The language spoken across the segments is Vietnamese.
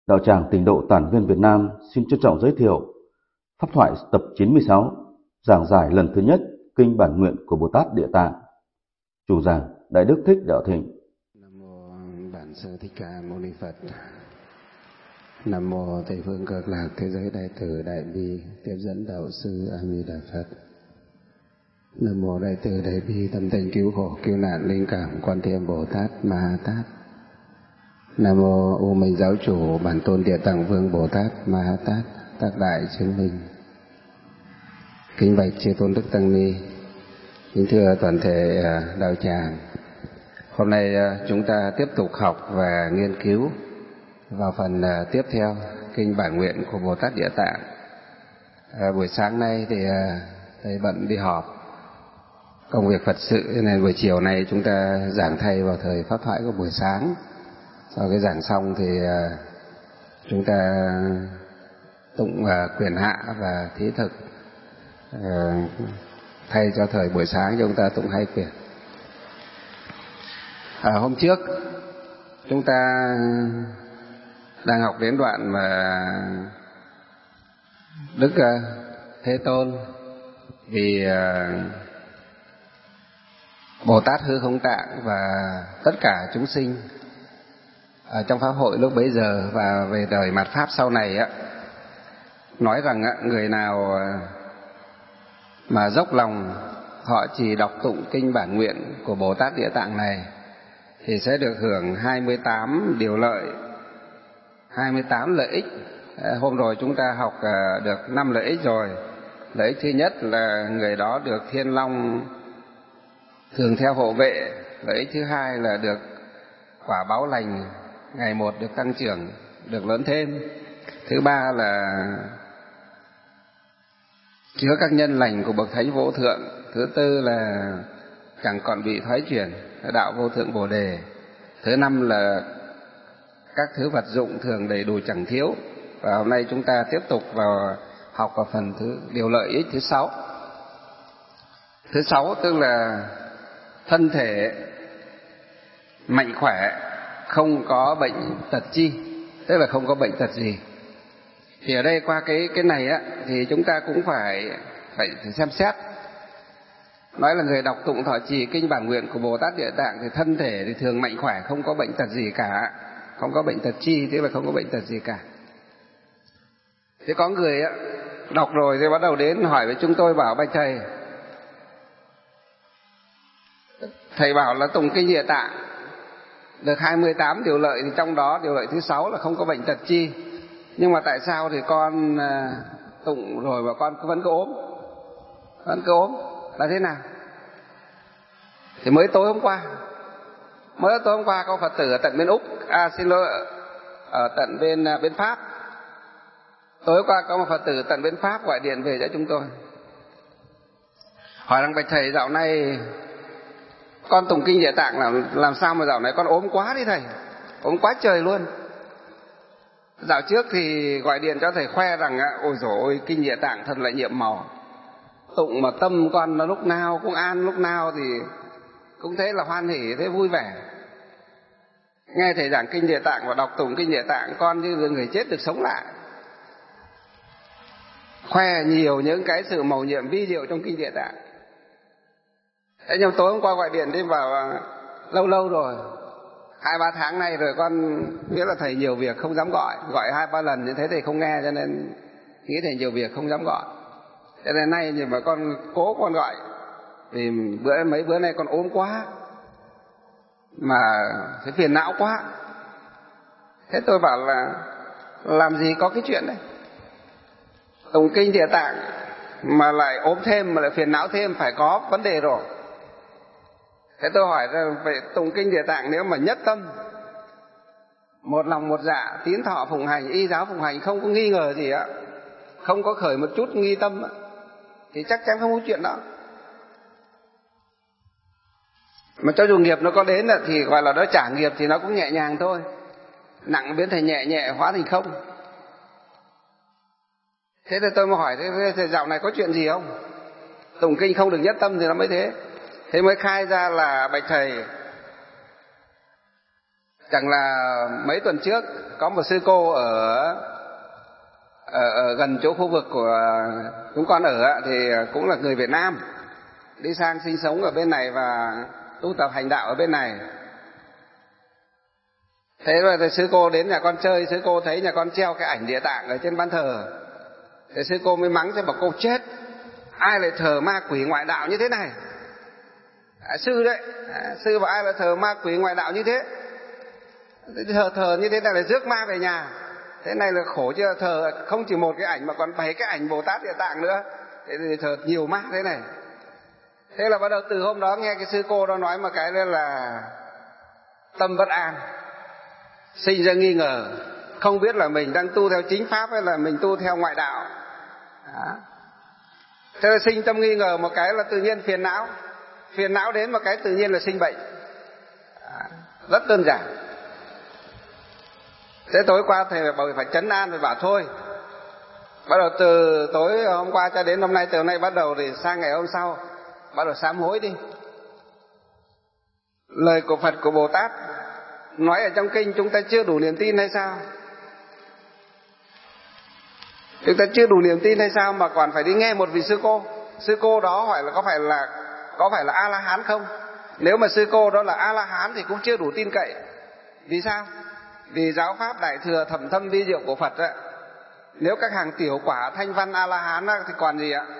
Đạo tràng Tịnh độ Tản viên Việt Nam xin trân trọng giới thiệu Pháp thoại tập 96, giảng giải lần thứ nhất Kinh Bản Nguyện của Bồ Tát Địa Tạng. Chủ giảng Đại Đức Thích Đạo Thịnh. Nam mô Bản Sư Thích Ca Mâu Ni Phật. Nam mô Tây phương Cực Lạc Thế giới Đại Từ Đại Bi Tiếp dẫn Đạo Sư A Di Đà Phật. Nam mô Đại Từ Đại Bi Tâm Tình Cứu Khổ Cứu Nạn Linh Cảm Quan Thế Bồ Tát Ma Ha Tát. Nam mô U Minh Giáo Chủ Bản Tôn Địa Tạng Vương Bồ Tát Ma Ha Tát Tác Đại Chứng Minh. Kính bạch chư tôn đức tăng ni, kính thưa toàn thể đạo tràng. Hôm nay chúng ta tiếp tục học và nghiên cứu vào phần tiếp theo Kinh Bản Nguyện của Bồ Tát Địa Tạng. Buổi sáng nay thì thầy bận đi họp công việc Phật sự, nên buổi chiều này chúng ta giảng thay vào thời pháp thoại của buổi sáng. Sau cái giảng xong thì chúng ta tụng quyền hạ và thí thực, thay cho thời buổi sáng chúng ta tụng 2 quyền. Hôm trước chúng ta đang học đến đoạn mà Đức Thế Tôn vì Bồ Tát Hư Không Tạng và tất cả chúng sinh ở trong pháp hội lúc bấy giờ và về đời mạt pháp sau này nói rằng người nào mà dốc lòng họ chỉ đọc tụng kinh bản nguyện của Bồ Tát Địa Tạng này thì sẽ được hưởng 28 điều lợi, 28 lợi ích. Hôm rồi chúng ta học được 5 lợi ích rồi. Lợi ích thứ nhất là người đó được Thiên Long thường theo hộ vệ. Lợi ích thứ hai là được quả báo lành ngày một được tăng trưởng, được lớn thêm. Thứ ba là chứa các nhân lành của bậc thánh vô thượng. Thứ tư là chẳng còn bị thoái chuyển, đạo vô thượng bồ đề. Thứ năm là các thứ vật dụng thường đầy đủ chẳng thiếu. Và hôm nay chúng ta tiếp tục học vào phần điều lợi ích thứ 6. Thứ 6 tức là thân thể mạnh khỏe, không có bệnh tật chi, tức là không có bệnh tật gì. Thì ở đây qua cái này thì chúng ta cũng phải xem xét. Nói là người đọc tụng thọ trì kinh bản nguyện của Bồ Tát Địa Tạng thì thân thể thì thường mạnh khỏe, không có bệnh tật gì cả, không có bệnh tật chi, tức là không có bệnh tật gì cả. Thế có người đọc rồi thì bắt đầu đến hỏi với chúng tôi, bảo bạch thầy bảo là tụng kinh Địa Tạng được 28 điều lợi, thì trong đó điều lợi thứ 6 là không có bệnh tật chi. Nhưng mà tại sao thì con tụng rồi mà con vẫn cứ ốm? Vẫn cứ ốm là thế nào? Thì mới tối hôm qua có Phật tử ở tận bên Úc, ở tận bên Pháp. Tối qua có một Phật tử tận bên Pháp gọi điện về cho chúng tôi, hỏi rằng bạch thầy, dạo này con tụng kinh Địa Tạng làm sao mà dạo này con ốm quá đi thầy, ốm quá trời luôn. Dạo trước thì gọi điện cho thầy khoe rằng ôi dồi ôi, kinh Địa Tạng thật là nhiệm màu, tụng mà tâm con nó lúc nào cũng an, lúc nào thì cũng thế là hoan hỉ, thế vui vẻ. Nghe thầy giảng kinh Địa Tạng và đọc tụng kinh Địa Tạng, con như người chết được sống lại. Khoe nhiều những cái sự mầu nhiệm vi diệu trong kinh Địa Tạng. Thế nhưng tối hôm qua gọi điện đến bảo lâu rồi, 2-3 tháng nay rồi con biết là thầy nhiều việc không dám gọi 2-3 lần như thế thầy không nghe, cho nên nghĩ thầy nhiều việc không dám gọi. Cho nên nay nhưng mà con cố con gọi, vì mấy bữa nay con ốm quá mà thấy phiền não quá. Thế tôi bảo là làm gì có cái chuyện đấy, tụng kinh Địa Tạng mà lại ốm thêm, mà lại phiền não thêm, phải có vấn đề rồi. Thế tôi hỏi rằng về tụng kinh Địa Tạng, nếu mà nhất tâm, một lòng một dạ, tín thọ phụng hành, y giáo phụng hành, không có nghi ngờ gì không có khởi một chút nghi tâm thì chắc chắn không có chuyện đó. Mà cho dù nghiệp nó có đến thì gọi là nó trả nghiệp thì nó cũng nhẹ nhàng thôi, nặng biến thành nhẹ, hóa thành không. Thế thì tôi mới hỏi, thế dạo này có chuyện gì không? Tụng kinh không được nhất tâm thì nó mới thế. Thế mới khai ra là bạch thầy, Chẳng là mấy tuần trước có một sư cô ở gần chỗ khu vực của chúng con ở thì cũng là người Việt Nam, đi sang sinh sống ở bên này và tu tập hành đạo ở bên này. Thế rồi thì sư cô đến nhà con chơi, sư cô thấy nhà con treo cái ảnh Địa Tạng ở trên ban thờ. Thế sư cô mới mắng cho bảo cô chết, ai lại thờ ma quỷ ngoại đạo như thế này? Sư đấy, sư bảo ai lại thờ ma quỷ ngoại đạo như thế? Thờ như thế này là rước ma về nhà. Thế này là khổ chưa, thờ không chỉ một cái ảnh mà còn 7 cái ảnh Bồ Tát Địa Tạng nữa. Thế thì thờ nhiều ma thế này. Thế là bắt đầu từ hôm đó nghe cái sư cô đó nói một cái đó là tâm bất an, sinh ra nghi ngờ, không biết là mình đang tu theo chính pháp hay là mình tu theo ngoại đạo. Đó. Thế là sinh tâm nghi ngờ một cái là tự nhiên phiền não đến một cái tự nhiên là sinh bệnh. Đó. Rất đơn giản. Thế tối qua thầy phải trấn an, phải bảo thôi, bắt đầu từ tối hôm qua cho đến hôm nay, từ hôm nay bắt đầu thì sang ngày hôm sau bắt đầu sám hối đi. Lời của Phật, của Bồ Tát nói ở trong kinh chúng ta chưa đủ niềm tin hay sao? Chúng ta chưa đủ niềm tin hay sao mà còn phải đi nghe một vị sư cô? Sư cô đó hỏi là có phải là A La Hán không? Nếu mà sư cô đó là A La Hán thì cũng chưa đủ tin cậy. Vì sao? Vì giáo pháp đại thừa thậm thâm vi diệu của Phật á, nếu các hàng tiểu quả thanh văn A La Hán á, thì còn gì ạ?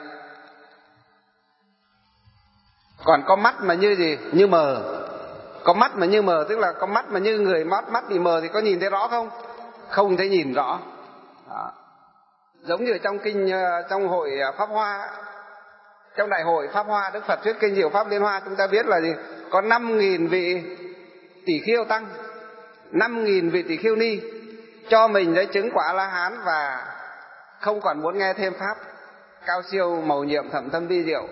Còn có mắt mà như gì? Như mờ. Có mắt mà như mờ tức là có mắt mà như người mắt bị mờ thì có nhìn thấy rõ không? Không thấy nhìn rõ. Đó. Giống như trong kinh, trong hội Pháp Hoa, trong đại hội Pháp Hoa Đức Phật thuyết kinh Diệu Pháp Liên Hoa, chúng ta biết là gì? Có 5.000 vị tỷ khiêu tăng, 5.000 vị tỷ khiêu ni cho mình lấy chứng quả A-la-hán và không còn muốn nghe thêm pháp cao siêu mầu nhiệm thậm thâm vi diệu.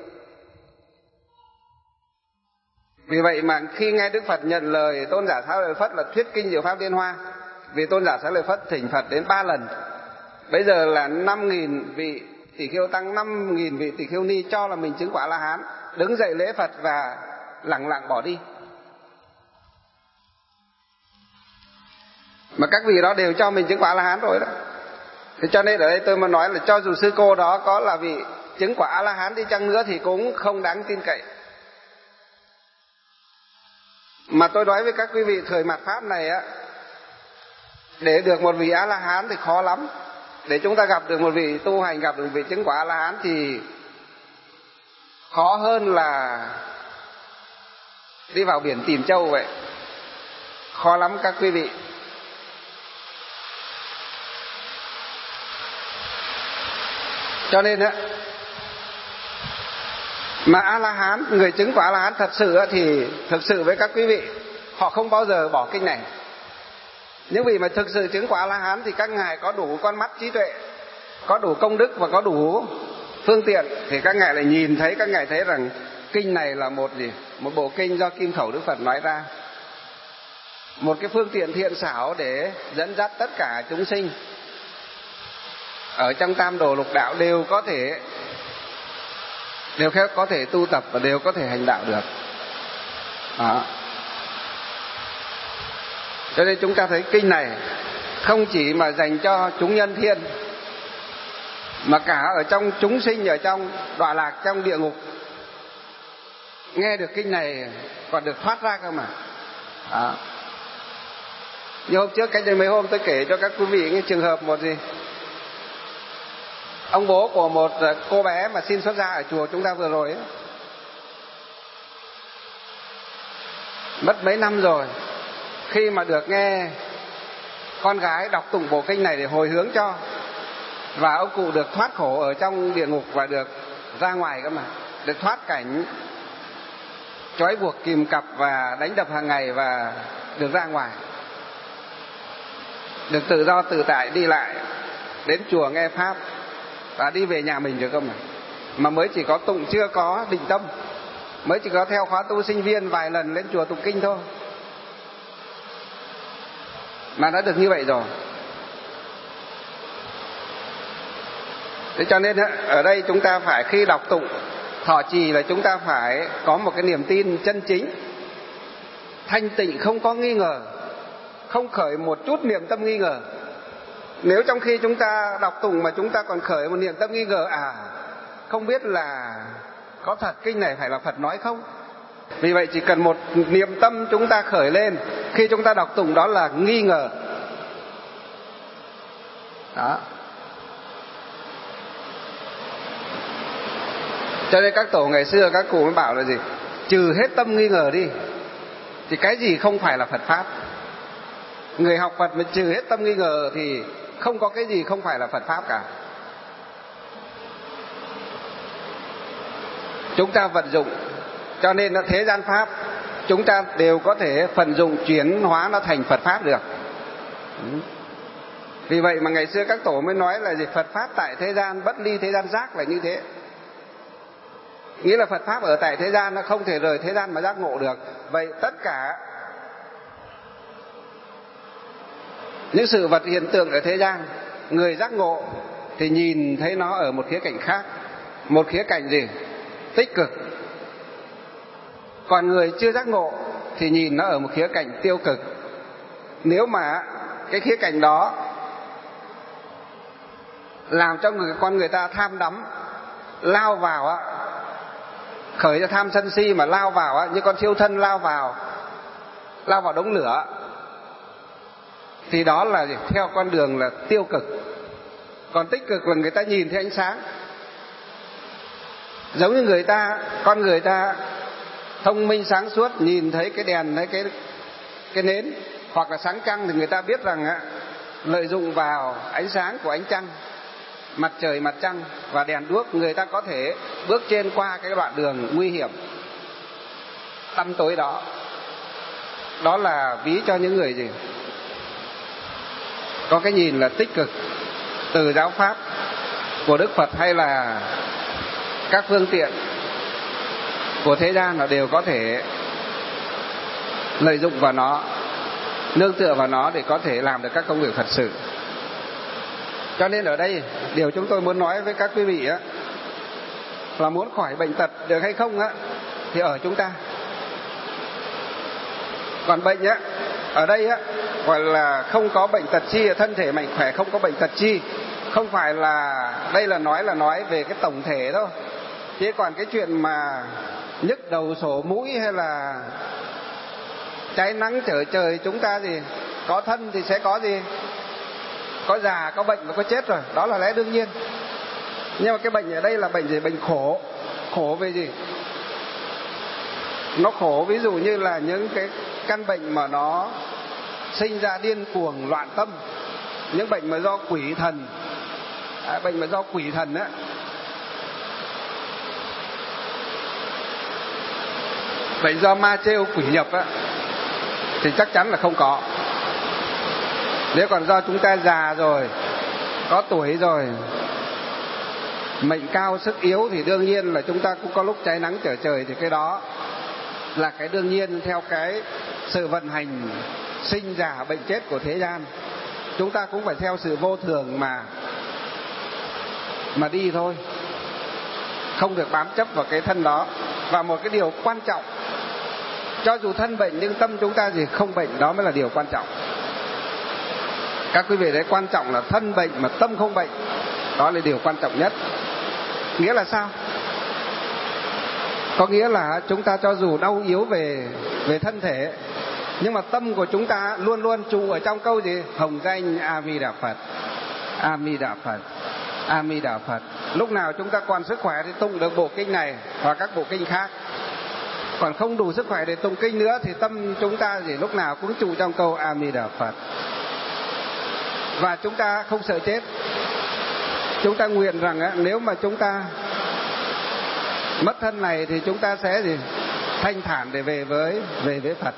Vì vậy mà khi nghe Đức Phật nhận lời Tôn giả Xá Lợi Phất là thuyết kinh Diệu Pháp Liên Hoa, vì Tôn giả Xá Lợi Phất thỉnh Phật đến 3 lần, bây giờ là 5.000 vị tỷ khiêu tăng, 5.000 vị tỷ khiêu ni cho là mình chứng quả A-la-hán, đứng dậy lễ Phật và lẳng lặng bỏ đi. Mà các vị đó đều cho mình chứng quả A-la-hán rồi đó. Thế cho nên ở đây tôi mới nói là cho dù sư cô đó có là vị chứng quả A-la-hán đi chăng nữa thì cũng không đáng tin cậy. Mà tôi nói với các quý vị thời mạt Pháp này á, để được một vị A-la-hán thì khó lắm. Để chúng ta gặp được một vị tu hành, gặp được vị chứng quả A-la-hán thì khó hơn là đi vào biển tìm châu vậy. Khó lắm các quý vị. Cho nên á, mà A-la-hán, người chứng quả A-la-hán thật sự thì thực sự với các quý vị, họ không bao giờ bỏ kinh này. Những vị mà thực sự chứng quả A-la-hán thì các ngài có đủ con mắt trí tuệ, có đủ công đức và có đủ phương tiện, thì các ngài lại nhìn thấy, các ngài thấy rằng kinh này là một bộ kinh do Kim Khẩu Đức Phật nói ra, một cái phương tiện thiện xảo để dẫn dắt tất cả chúng sinh ở trong tam đồ lục đạo đều có thể tu tập và đều có thể hành đạo được. Đó. Cho nên chúng ta thấy kinh này không chỉ mà dành cho chúng nhân thiên, mà cả ở trong chúng sinh ở trong đọa lạc, trong địa ngục nghe được kinh này còn được thoát ra cơ mà. Đó. Như hôm trước, cách đây mấy hôm tôi kể cho các quý vị cái trường hợp một gì, ông bố của một cô bé mà xin xuất gia ở chùa chúng ta vừa rồi ấy, mất mấy năm rồi, khi mà được nghe con gái đọc tụng bộ kinh này để hồi hướng cho, và ông cụ được thoát khổ ở trong địa ngục và được ra ngoài cơ mà, được thoát cảnh trói buộc kìm cặp và đánh đập hàng ngày và được ra ngoài, được tự do tự tại đi lại đến chùa nghe pháp và đi về nhà mình được không mà mới chỉ có tụng, chưa có định tâm, mới chỉ có theo khóa tu sinh viên vài lần lên chùa tụng kinh thôi mà đã được như vậy rồi. Thế cho nên ở đây chúng ta phải, khi đọc tụng thọ trì là chúng ta phải có một cái niềm tin chân chính, thanh tịnh không có nghi ngờ, không khởi một chút niệm tâm nghi ngờ. Nếu trong khi chúng ta đọc tụng mà chúng ta còn khởi một niệm tâm nghi ngờ, không biết là có thật kinh này phải là Phật nói không? Vì vậy chỉ cần một niệm tâm chúng ta khởi lên khi chúng ta đọc tụng, đó là nghi ngờ. Đó. Cho nên các tổ ngày xưa các cụ mới bảo là gì? Trừ hết tâm nghi ngờ đi thì cái gì không phải là Phật Pháp. Người học Phật mà trừ hết tâm nghi ngờ thì không có cái gì không phải là Phật Pháp cả. Chúng ta vận dụng, cho nên là thế gian Pháp chúng ta đều có thể vận dụng chuyển hóa nó thành Phật Pháp được. Vì vậy mà ngày xưa các tổ mới nói là gì? Phật Pháp tại thế gian bất ly thế gian giác là như thế. Nghĩa là Phật Pháp ở tại thế gian nó không thể rời thế gian mà giác ngộ được. Vậy tất cả những sự vật hiện tượng ở thế gian, người giác ngộ thì nhìn thấy nó ở một khía cạnh khác. Một khía cạnh gì? Tích cực. Còn người chưa giác ngộ thì nhìn nó ở một khía cạnh tiêu cực. Nếu mà cái khía cạnh đó làm cho con người ta tham đắm, lao vào khởi ra tham sân si mà lao vào như con thiêu thân lao vào đống lửa, thì đó là gì? Theo con đường là tiêu cực. Còn tích cực là người ta nhìn thấy ánh sáng. Giống như con người ta thông minh sáng suốt, nhìn thấy cái đèn, thấy cái nến hoặc là sáng trăng thì người ta biết rằng lợi dụng vào ánh sáng của ánh trăng, mặt trời, mặt trăng và đèn đuốc, người ta có thể bước trên qua cái đoạn đường nguy hiểm tăm tối đó. Đó là ví cho những người gì? Có cái nhìn là tích cực từ giáo pháp của Đức Phật hay là các phương tiện của thế gian là đều có thể lợi dụng vào nó, nương tựa vào nó để có thể làm được các công việc Phật sự. Cho nên ở đây điều chúng tôi muốn nói với các quý vị là muốn khỏi bệnh tật được hay không thì ở chúng ta. Còn bệnh ở đây gọi là không có bệnh tật chi, thân thể mạnh khỏe không có bệnh tật chi. Không phải là đây là nói về cái tổng thể thôi. Chứ còn cái chuyện mà nhức đầu sổ mũi hay là cháy nắng trở trời, chúng ta gì có thân thì sẽ có gì, có già, có bệnh và có chết rồi, đó là lẽ đương nhiên. Nhưng mà cái bệnh ở đây là bệnh gì? Bệnh khổ. Khổ về gì? Nó khổ ví dụ như là những cái căn bệnh mà nó sinh ra điên cuồng loạn tâm, những bệnh mà do quỷ thần, bệnh mà do quỷ thần bệnh do ma trêu quỷ nhập thì chắc chắn là không có. Nếu còn do chúng ta già rồi, có tuổi rồi, mệnh cao sức yếu thì đương nhiên là chúng ta cũng có lúc cháy nắng trở trời, thì cái đó là cái đương nhiên theo cái sự vận hành sinh già bệnh chết của thế gian. Chúng ta cũng phải theo sự vô thường mà đi thôi, không được bám chấp vào cái thân đó. Và một cái điều quan trọng, cho dù thân bệnh nhưng tâm chúng ta gì không bệnh, đó mới là điều quan trọng. Các quý vị thấy quan trọng là thân bệnh mà tâm không bệnh, đó là điều quan trọng nhất. Nghĩa là sao? Có nghĩa là chúng ta cho dù đau yếu về thân thể, nhưng mà tâm của chúng ta luôn luôn trụ ở trong câu gì? Hồng danh A Di Đà Phật, A Di Đà Phật, A Di Đà Phật. Lúc nào chúng ta còn sức khỏe thì tụng được bộ kinh này và các bộ kinh khác. Còn không đủ sức khỏe để tụng kinh nữa thì tâm chúng ta gì lúc nào cũng trụ trong câu A Di Đà Phật. Và chúng ta không sợ chết. Chúng ta nguyện rằng nếu mà chúng ta mất thân này thì chúng ta sẽ gì? Thanh thản để về với Phật.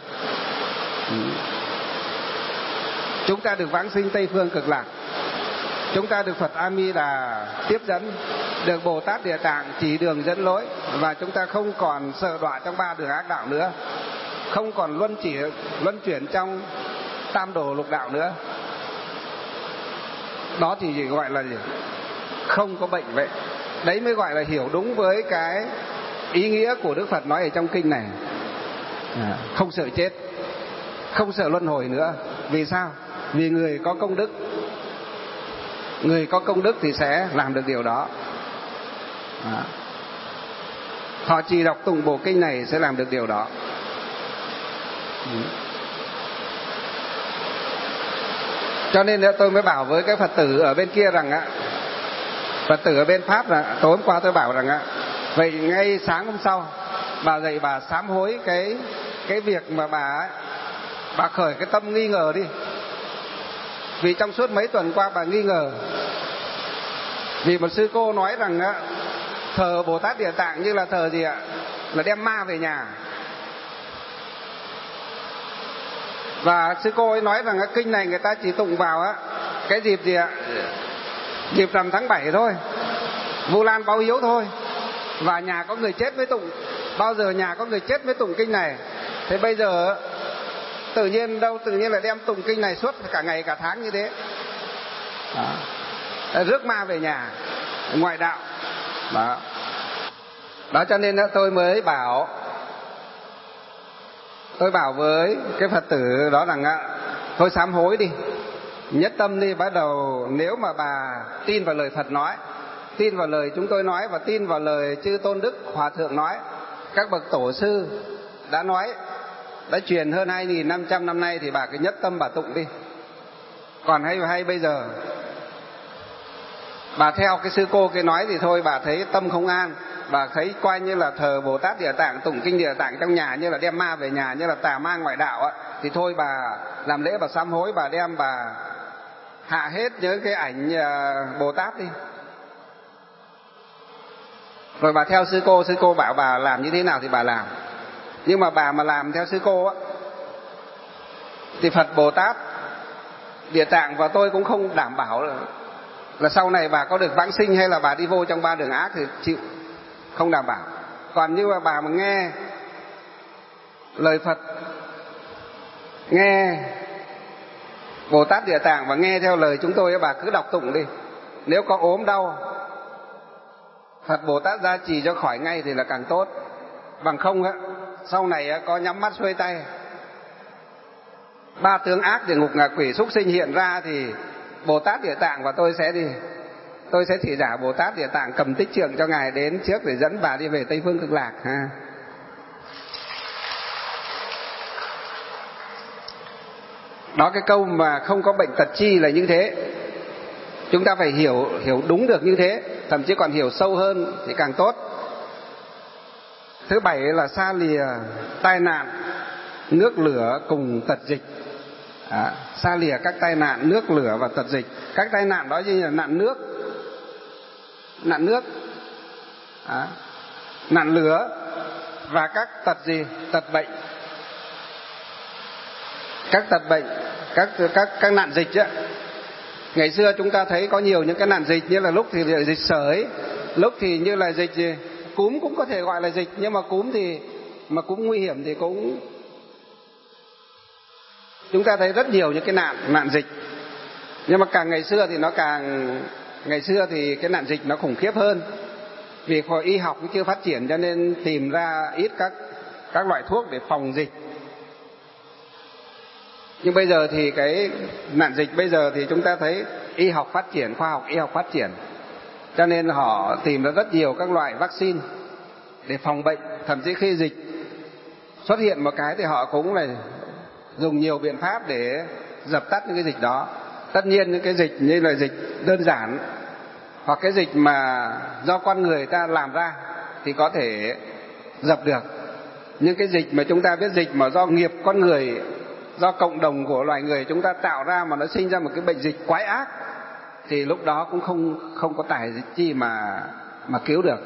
Chúng ta được vãng sinh Tây Phương Cực Lạc. Chúng ta được Phật A Di Đà tiếp dẫn, được Bồ Tát Địa Tạng chỉ đường dẫn lối, và chúng ta không còn sợ đọa trong ba đường ác đạo nữa, không còn luân chuyển trong tam đồ lục đạo nữa. Đó thì gì gọi là gì? Không có bệnh vậy. Đấy mới gọi là hiểu đúng với cái ý nghĩa của Đức Phật nói ở trong kinh này. Không sợ chết, không sợ luân hồi nữa. Vì sao? Vì người có công đức. Người có công đức thì sẽ làm được điều đó. Họ chỉ đọc tụng bộ kinh này sẽ làm được điều đó. Cho nên tôi mới bảo với các Phật tử ở bên kia rằng Phật tử ở bên Pháp là tối hôm qua tôi bảo rằng vậy ngay sáng hôm sau bà dậy bà sám hối cái việc mà bà khởi cái tâm nghi ngờ đi. Vì trong suốt mấy tuần qua bà nghi ngờ. Vì một sư cô nói rằng thờ Bồ Tát Địa Tạng như là thờ gì ạ? Là đem ma về nhà. Và sư cô ấy nói rằng cái kinh này người ta chỉ tụng vào cái dịp gì ạ? Dịp rằm tháng 7 thôi, Vu Lan báo hiếu thôi. Và nhà có người chết mới tụng. Bao giờ nhà có người chết mới tụng kinh này. Thế bây giờ tự nhiên lại đem tụng kinh này suốt cả ngày cả tháng như thế. Rước ma về nhà, ngoại đạo. Đó cho nên tôi mới bảo với cái Phật tử đó rằng thôi sám hối đi, nhất tâm đi. Bắt đầu nếu mà bà tin vào lời Phật nói, tin vào lời chúng tôi nói, và tin vào lời chư Tôn Đức Hòa Thượng nói, các bậc tổ sư đã nói, đã truyền hơn 2.500 năm nay, thì bà cứ nhất tâm bà tụng đi. Còn hay bây giờ bà theo cái sư cô cái nói thì thôi, bà thấy tâm không an, bà thấy coi như là thờ Bồ Tát Địa Tạng, tụng kinh Địa Tạng trong nhà như là đem ma về nhà, như là tà ma ngoại đạo thì thôi bà làm lễ bà sám hối, bà đem bà hạ hết những cái ảnh Bồ Tát đi. Rồi bà theo sư cô bảo bà làm như thế nào thì bà làm. Nhưng mà bà mà làm theo sư cô thì Phật Bồ Tát Địa Tạng và tôi cũng không đảm bảo là sau này bà có được vãng sinh hay là bà đi vô trong ba đường ác thì chịu, không đảm bảo. Còn như mà bà mà nghe lời Phật, nghe Bồ Tát Địa Tạng và nghe theo lời chúng tôi, bà cứ đọc tụng đi. Nếu có ốm đau, Phật Bồ Tát gia trì cho khỏi ngay thì là càng tốt. Bằng không sau này có nhắm mắt xuôi tay, ba tướng ác địa ngục ngạ quỷ súc sinh hiện ra thì Bồ Tát Địa Tạng và tôi sẽ thị giả Bồ Tát Địa Tạng cầm tích trượng cho ngài đến trước để dẫn bà đi về Tây Phương Cực Lạc ha. Đó, cái câu mà không có bệnh tật chi là như thế. Chúng ta phải hiểu đúng được như thế, thậm chí còn hiểu sâu hơn thì càng tốt. Thứ bảy là xa lìa tai nạn, nước lửa cùng tật dịch. Xa lìa các tai nạn, nước lửa và tật dịch. Các tai nạn đó như là nạn nước, nạn lửa và các tật gì? Tật bệnh. Các tật bệnh, các nạn dịch á. Ngày xưa chúng ta thấy có nhiều những cái nạn dịch, như là lúc thì dịch sởi, lúc thì như là dịch gì? Cúm cũng có thể gọi là dịch, nhưng mà cúm nguy hiểm thì cũng chúng ta thấy rất nhiều những cái nạn dịch. Nhưng mà ngày xưa thì cái nạn dịch nó khủng khiếp hơn. Vì y học cũng chưa phát triển cho nên tìm ra ít các loại thuốc để phòng dịch. Nhưng bây giờ thì cái nạn dịch bây giờ thì chúng ta thấy y học phát triển, khoa học y học phát triển, cho nên họ tìm ra rất nhiều các loại vaccine để phòng bệnh. Thậm chí khi dịch xuất hiện một cái thì họ cũng là dùng nhiều biện pháp để dập tắt những cái dịch đó. Tất nhiên những cái dịch như là dịch đơn giản hoặc cái dịch mà do con người ta làm ra thì có thể dập được. Nhưng cái dịch mà chúng ta biết dịch mà do nghiệp con người, do cộng đồng của loài người chúng ta tạo ra mà nó sinh ra một cái bệnh dịch quái ác thì lúc đó cũng không có tài dịch chi mà cứu được.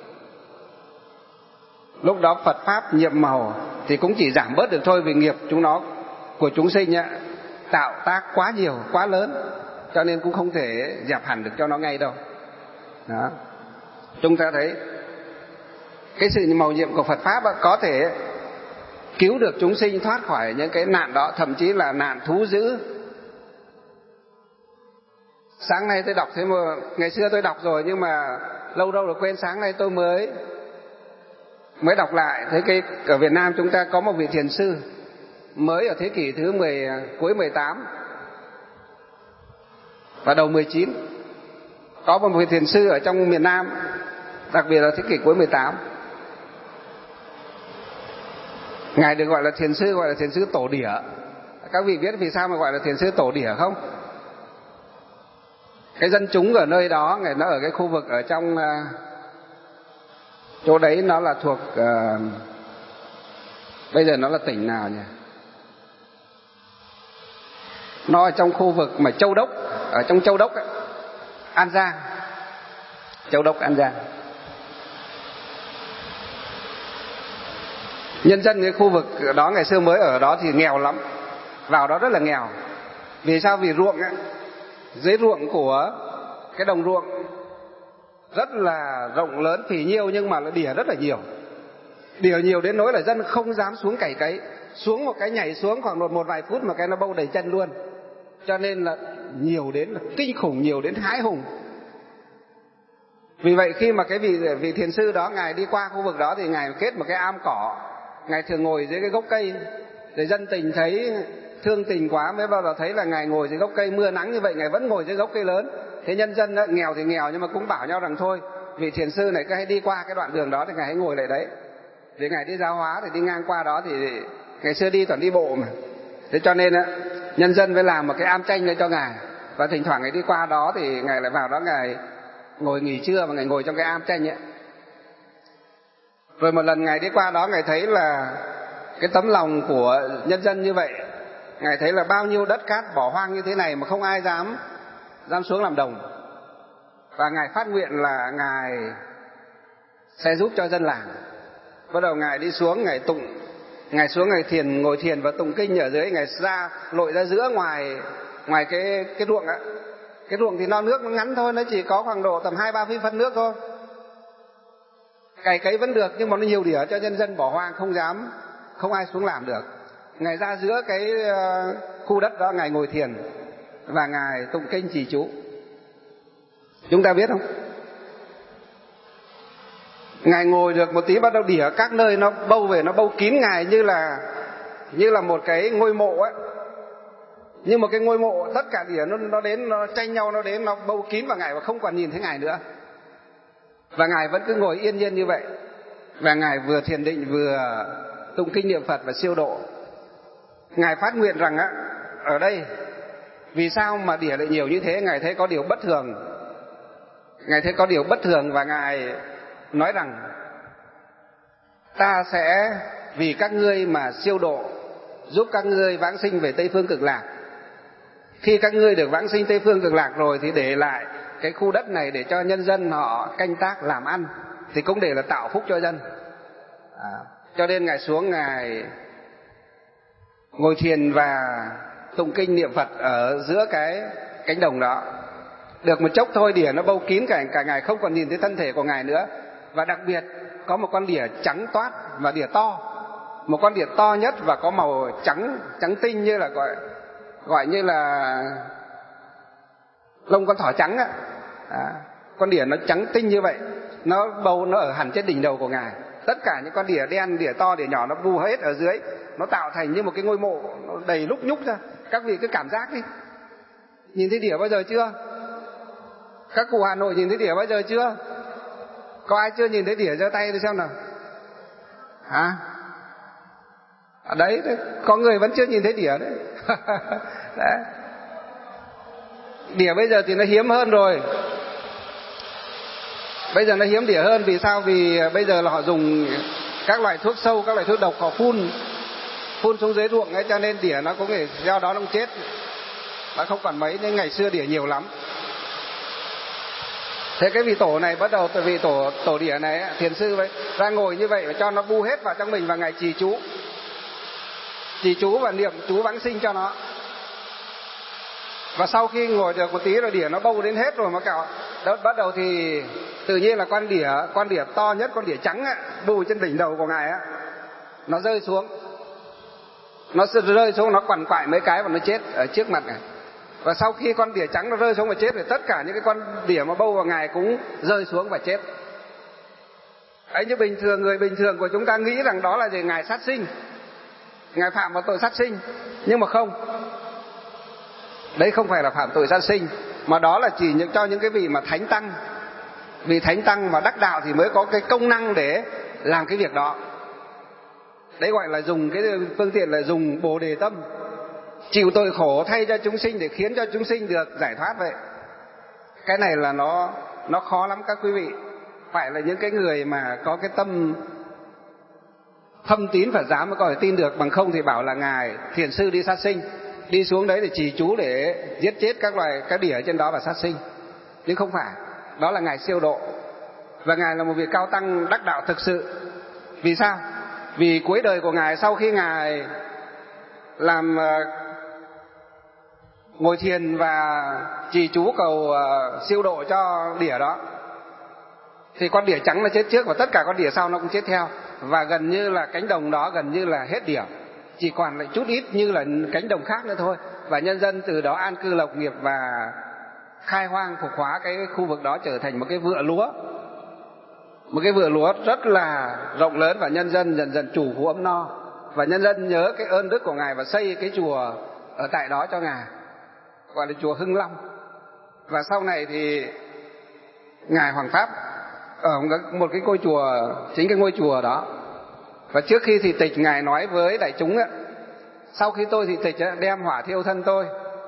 Lúc đó Phật pháp nhiệm màu thì cũng chỉ giảm bớt được thôi, vì nghiệp của chúng sinh tạo tác quá nhiều, quá lớn, cho nên cũng không thể dẹp hẳn được cho nó ngay đâu. Đó. Chúng ta thấy cái sự màu nhiệm của Phật pháp có thể cứu được chúng sinh thoát khỏi những cái nạn đó, thậm chí là nạn thú dữ. Sáng nay tôi đọc thế mà ngày xưa tôi đọc rồi nhưng mà lâu rồi quên, sáng nay tôi mới đọc lại. Thế ở Việt Nam chúng ta có một vị thiền sư mới ở thế kỷ thứ cuối 18 và đầu 19. Có một vị thiền sư ở trong miền Nam, đặc biệt là thế kỷ cuối 18. Ngài được gọi là thiền sư tổ đỉa. Các vị biết vì sao mà gọi là thiền sư tổ đỉa không? Cái dân chúng ở nơi đó, nó ở cái khu vực ở trong chỗ đấy, nó là thuộc bây giờ nó là tỉnh nào nhỉ? Nó ở trong khu vực mà Châu Đốc, ở trong Châu Đốc ấy, An Giang. Châu Đốc, An Giang. Nhân dân cái khu vực đó ngày xưa mới ở đó thì nghèo lắm, vào đó rất là nghèo. Vì sao? Vì ruộng ấy, dưới ruộng của cái đồng ruộng rất là rộng lớn phì nhiêu, nhưng mà đỉa rất là nhiều. Đỉa nhiều đến nỗi là dân không dám xuống cày cấy, xuống một cái nhảy xuống khoảng một vài phút mà cái nó bâu đầy chân luôn. Cho nên là nhiều đến là kinh khủng, nhiều đến hãi hùng. Vì vậy khi mà cái vị thiền sư đó ngài đi qua khu vực đó thì ngài kết một cái am cỏ, ngài thường ngồi dưới cái gốc cây. Để dân tình thấy thương tình quá mới bao giờ thấy là ngài ngồi dưới gốc cây, mưa nắng như vậy ngài vẫn ngồi dưới gốc cây lớn. Thế nhân dân đó, nghèo thì nghèo nhưng mà cũng bảo nhau rằng thôi, vị thiền sư này cứ hay đi qua cái đoạn đường đó thì ngài hãy ngồi lại đấy. Để ngài đi giáo hóa thì đi ngang qua đó thì ngày xưa đi toàn đi bộ mà. Thế cho nên nhân dân mới làm một cái am tranh lên cho ngài, và thỉnh thoảng ngài đi qua đó thì ngài lại vào đó ngài ngồi nghỉ trưa và ngài ngồi trong cái am tranh ấy. Rồi một lần ngài đi qua đó, ngài thấy là cái tấm lòng của nhân dân như vậy, ngài thấy là bao nhiêu đất cát bỏ hoang như thế này mà không ai dám xuống làm đồng. Và ngài phát nguyện là ngài sẽ giúp cho dân làng. Bắt đầu ngài đi xuống, ngài tụng, ngài xuống ngài ngồi thiền và tụng kinh ở dưới. Ngài lội ra giữa ngoài cái ruộng á. Cái ruộng thì nước nó ngắn thôi, nó chỉ có khoảng độ tầm 2-3 phân nước thôi. Cày cấy vẫn được nhưng mà nó nhiều đỉa cho nhân dân bỏ hoang, không ai xuống làm được. Ngài ra giữa cái khu đất đó, ngài ngồi thiền và ngài tụng kinh trì chú. Chúng ta biết không? Ngài ngồi được một tí bắt đầu đỉa các nơi nó bâu về, nó bâu kín ngài như là một cái ngôi mộ ấy. Như một cái ngôi mộ, tất cả đỉa nó đến, nó tranh nhau, nó đến, nó bâu kín vào ngài và không còn nhìn thấy ngài nữa. Và ngài vẫn cứ ngồi yên nhiên như vậy. Và ngài vừa thiền định vừa tụng kinh niệm Phật và siêu độ. Ngài phát nguyện rằng ở đây vì sao mà đỉa lại nhiều như thế? Ngài thấy có điều bất thường. Ngài thấy có điều bất thường và ngài nói rằng ta sẽ vì các ngươi mà siêu độ, giúp các ngươi vãng sinh về Tây Phương Cực Lạc. Khi các ngươi được vãng sinh Tây Phương Cực Lạc rồi thì để lại cái khu đất này để cho nhân dân họ canh tác làm ăn, thì cũng để là tạo phúc cho dân. Cho nên ngài xuống, ngài ngồi thiền và tụng kinh niệm Phật ở giữa cái cánh đồng đó. Được một chốc thôi, đỉa nó bâu kín cả ngài không còn nhìn thấy thân thể của ngài nữa. Và đặc biệt có một con đỉa trắng toát và đỉa to, một con đỉa to nhất và có màu trắng tinh, như là gọi như là lông con thỏ trắng á. Con đỉa nó trắng tinh như vậy, nó bâu nó ở hẳn trên đỉnh đầu của ngài. Tất cả những con đỉa đen, đỉa to, đỉa nhỏ nó bu hết ở dưới, nó tạo thành như một cái ngôi mộ, nó đầy lúc nhúc ra. Các vị cứ cảm giác đi. Nhìn thấy đỉa bao giờ chưa? Các cụ Hà Nội nhìn thấy đỉa bao giờ chưa? Có ai chưa nhìn thấy đỉa giơ tay đi xem nào. Ở đấy, có người vẫn chưa nhìn thấy đỉa đấy. Đấy. Đỉa bây giờ thì nó hiếm hơn rồi. Bây giờ nó hiếm đỉa hơn. Vì sao? Vì bây giờ là họ dùng các loại thuốc sâu, các loại thuốc độc, họ phun xuống dưới ruộng ấy, cho nên đỉa nó cũng để do đó nó chết. Nó không còn mấy, nhưng ngày xưa đỉa nhiều lắm. Thế cái vị tổ này bắt đầu từ vị tổ đỉa này, thiền sư vậy, ra ngồi như vậy và cho nó bu hết vào trong mình, và ngài trì chú và niệm chú vãng sinh cho nó. Và sau khi ngồi được một tí rồi đỉa nó bâu đến hết rồi mà cả bắt đầu thì tự nhiên là con đỉa to nhất, con đỉa trắng á, bù trên đỉnh đầu của ngài á, nó rơi xuống, nó quằn quại mấy cái và nó chết ở trước mặt ngài. Và sau khi con đỉa trắng nó rơi xuống và chết thì tất cả những cái con đỉa mà bâu vào ngài cũng rơi xuống và chết. Ấy, như người bình thường của chúng ta nghĩ rằng đó là gì? Ngài sát sinh. Ngài phạm vào tội sát sinh, nhưng mà không, đấy không phải là phạm tội sát sinh, mà đó là chỉ cho những cái vị mà thánh tăng. Vì thánh tăng mà đắc đạo thì mới có cái công năng để làm cái việc đó. Đấy gọi là dùng cái phương tiện là dùng Bồ Đề tâm, chịu tội khổ thay cho chúng sinh để khiến cho chúng sinh được giải thoát vậy. Cái này là nó khó lắm các quý vị. Phải là những cái người mà có cái tâm thâm tín Phật giáo mới có thể tin được, bằng không thì bảo là ngài thiền sư đi sát sinh, đi xuống đấy để trì chú để giết chết các loài cá đỉa trên đó và sát sinh. Nhưng không phải, đó là ngài siêu độ. Và ngài là một vị cao tăng đắc đạo thực sự. Vì sao? Vì cuối đời của ngài, sau khi ngài làm ngồi thiền và trì chú cầu siêu độ cho đỉa đó, thì con đỉa trắng nó chết trước và tất cả con đỉa sau nó cũng chết theo. Và gần như là cánh đồng đó gần như là hết đỉa, chỉ còn lại chút ít như là cánh đồng khác nữa thôi. Và nhân dân từ đó an cư lập nghiệp và khai hoang phục hóa cái khu vực đó trở thành một cái vựa lúa. Một cái vựa lúa rất là rộng lớn, và nhân dân dần dần chủ phú ấm no. Và nhân dân nhớ cái ơn đức của ngài và xây cái chùa ở tại đó cho ngài, gọi là chùa Hưng Long. Và sau này thì ngài Hoàng Pháp ở một cái ngôi chùa, chính cái ngôi chùa đó. Và trước khi thị tịch, ngài nói với đại chúng ấy, sau khi tôi thị tịch ấy, đem hỏa thiêu thân tôi,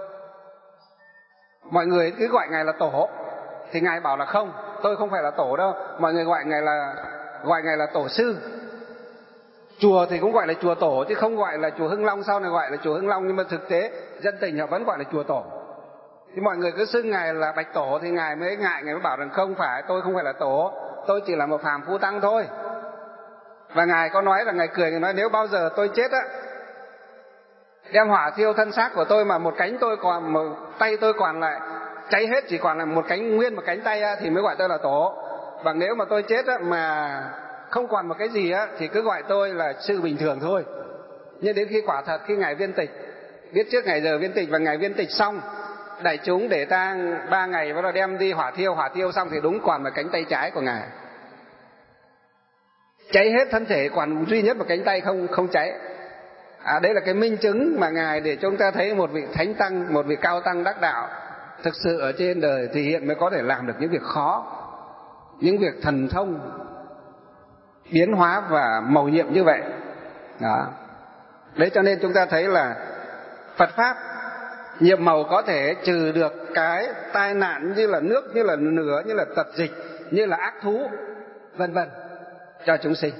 mọi người cứ gọi ngài là tổ. Thì ngài bảo là không, tôi không phải là tổ đâu, mọi người gọi ngài là tổ sư. Chùa thì cũng gọi là chùa tổ chứ không gọi là chùa Hưng Long, sau này gọi là chùa Hưng Long, nhưng mà thực tế dân tình họ vẫn gọi là chùa tổ. Thì mọi người cứ xưng ngài là Bạch Tổ, thì ngài mới ngại, ngài mới bảo rằng không phải, tôi không phải là tổ, tôi chỉ là một phàm phu tăng thôi. Và ngài có nói là ngài cười, ngài nói nếu bao giờ tôi chết á, đem hỏa thiêu thân xác của tôi mà một cánh tôi còn, một tay tôi còn lại cháy hết, chỉ còn là một cánh nguyên, một cánh tay á, thì mới gọi tôi là tổ. Bằng nếu mà tôi chết á, mà không còn một cái gì á, thì cứ gọi tôi là sư bình thường thôi. Nhưng đến khi quả thật, khi ngài viên tịch, biết trước ngày giờ viên tịch, và ngài viên tịch xong, đại chúng để tang 3 ngày, bắt đầu đem đi hỏa thiêu xong thì đúng còn một cánh tay trái của ngài cháy hết thân thể, còn duy nhất một cánh tay không cháy. Đấy là cái minh chứng mà ngài để chúng ta thấy một vị thánh tăng, một vị cao tăng đắc đạo thực sự ở trên đời thì hiện mới có thể làm được những việc khó, những việc thần thông biến hóa và mầu nhiệm như vậy đó. Đấy cho nên chúng ta thấy là Phật pháp nhiệm màu có thể trừ được cái tai nạn như là nước, như là lửa, như là tật dịch, như là ác thú, vân vân cho chúng sinh.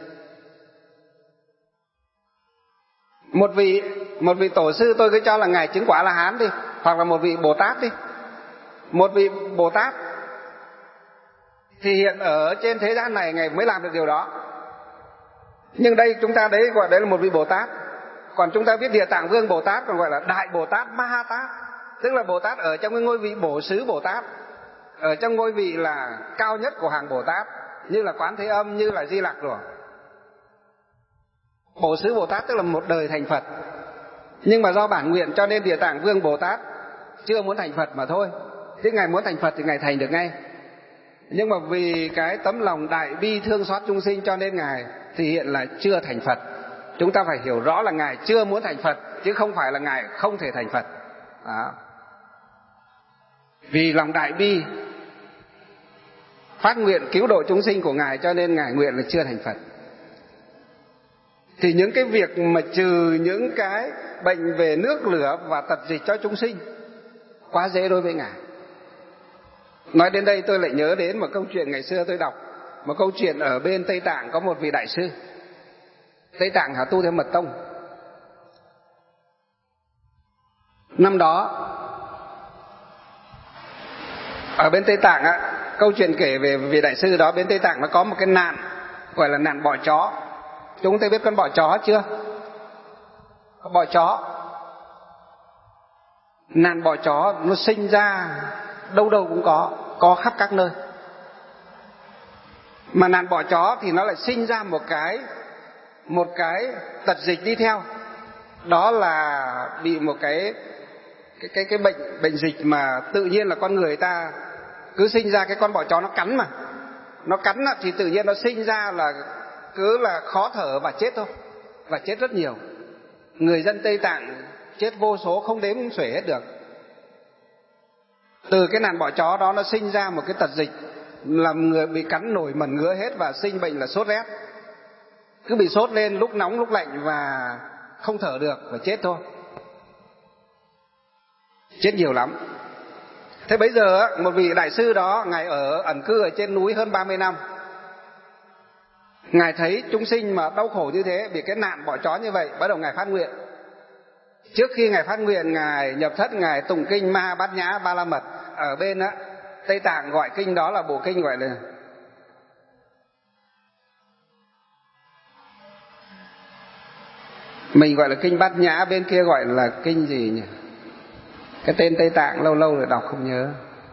Một vị tổ sư tôi cứ cho là ngài chứng quả A-la-hán đi, hoặc là một vị Bồ Tát đi. Một vị Bồ Tát thì hiện ở trên thế gian này ngài mới làm được điều đó. Nhưng đây chúng ta đấy gọi đấy là một vị Bồ Tát. Còn chúng ta biết Địa Tạng Vương Bồ Tát còn gọi là Đại Bồ Tát Ma Ha Tát, tức là Bồ Tát ở trong cái ngôi vị Bổ Xứ Bồ Tát, ở trong ngôi vị là cao nhất của hàng Bồ Tát, như là Quán Thế Âm, như là Di Lặc rồi. Bổ Xứ Bồ Tát tức là một đời thành Phật. Nhưng mà do bản nguyện cho nên Địa Tạng Vương Bồ Tát chưa muốn thành Phật mà thôi. Chứ ngài muốn thành Phật thì ngài thành được ngay. Nhưng mà vì cái tấm lòng đại bi thương xót chúng sinh cho nên ngài thì hiện là chưa thành Phật. Chúng ta phải hiểu rõ là ngài chưa muốn thành Phật, chứ không phải là ngài không thể thành Phật đó. Vì lòng đại bi phát nguyện cứu độ chúng sinh của ngài cho nên ngài nguyện là chưa thành Phật. Thì những cái việc mà trừ những cái bệnh về nước lửa và tật dịch cho chúng sinh quá dễ đối với ngài. Nói đến đây tôi lại nhớ đến một câu chuyện ngày xưa tôi đọc, một câu chuyện ở bên Tây Tạng có một vị đại sư. Tây Tạng họ tu theo mật tông. Năm đó ở bên Tây Tạng á, câu chuyện kể về vị đại sư đó, bên Tây Tạng nó có một cái nạn gọi là nạn bọ chó. Chúng ta biết con bọ chó chưa? Bọ chó, nạn bọ chó nó sinh ra đâu đâu cũng có khắp các nơi. Mà nạn bọ chó thì nó lại sinh ra một cái tật dịch đi theo, đó là bị một cái bệnh dịch mà tự nhiên là con người ta cứ sinh ra cái con bọ chó nó cắn, mà nó cắn thì tự nhiên nó sinh ra là cứ là khó thở và chết thôi, và chết rất nhiều. người dân Tây Tạng chết vô số không đếm không xuể hết được. Từ cái nạn bọ chó đó nó sinh ra một cái tật dịch, làm người bị cắn nổi mẩn ngứa hết và sinh bệnh là sốt rét. Cứ bị sốt lên lúc nóng lúc lạnh và không thở được và chết thôi. Chết nhiều lắm. Thế bây giờ một vị đại sư đó, ngài ẩn cư ở trên núi hơn 30 năm. Ngài thấy chúng sinh mà đau khổ như thế vì cái nạn bọ chó như vậy, bắt đầu ngài phát nguyện. Trước khi ngài phát nguyện, ngài nhập thất, ngài tụng kinh Ma Bát Nhã Ba La Mật. Ở bên Tây Tạng gọi kinh đó là bộ kinh gọi là mình gọi là kinh Bát Nhã, bên kia gọi là kinh gì nhỉ? Cái tên Tây Tạng lâu lâu rồi đọc không nhớ.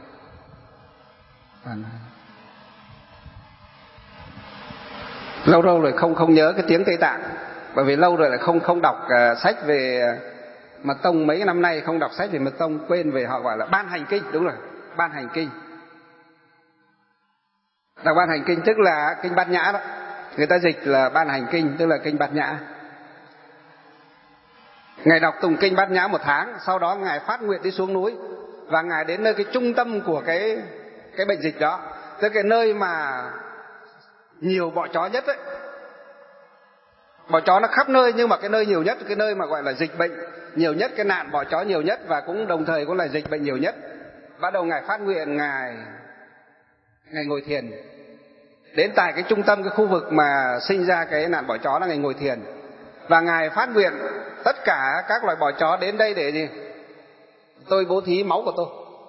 Lâu rồi không nhớ cái tiếng Tây Tạng, bởi vì lâu rồi lại không đọc sách về Mật Tông, mấy năm nay không đọc sách về Mật Tông, quên về họ gọi là ban hành kinh. Đúng rồi, ban hành kinh. Đọc ban hành kinh tức là kinh Bát Nhã đó. Người ta dịch là ban hành kinh tức là kinh Bát Nhã. Ngài đọc tụng kinh Bát Nhã 1 tháng, sau đó ngài phát nguyện đi xuống núi và ngài đến nơi cái trung tâm của cái bệnh dịch đó, tức cái nơi mà nhiều bọ chó nhất ấy. Bọ chó nó khắp nơi, nhưng mà cái nơi nhiều nhất, cái nơi mà gọi là dịch bệnh nhiều nhất, cái nạn bọ chó nhiều nhất và cũng đồng thời cũng là dịch bệnh nhiều nhất. Bắt đầu ngài phát nguyện, ngài ngồi thiền. Đến tại cái trung tâm, cái khu vực mà sinh ra cái nạn bọ chó là ngài ngồi thiền. Và ngài phát nguyện tất cả các loài bọ chó đến đây để gì? Tôi bố thí máu của tôi.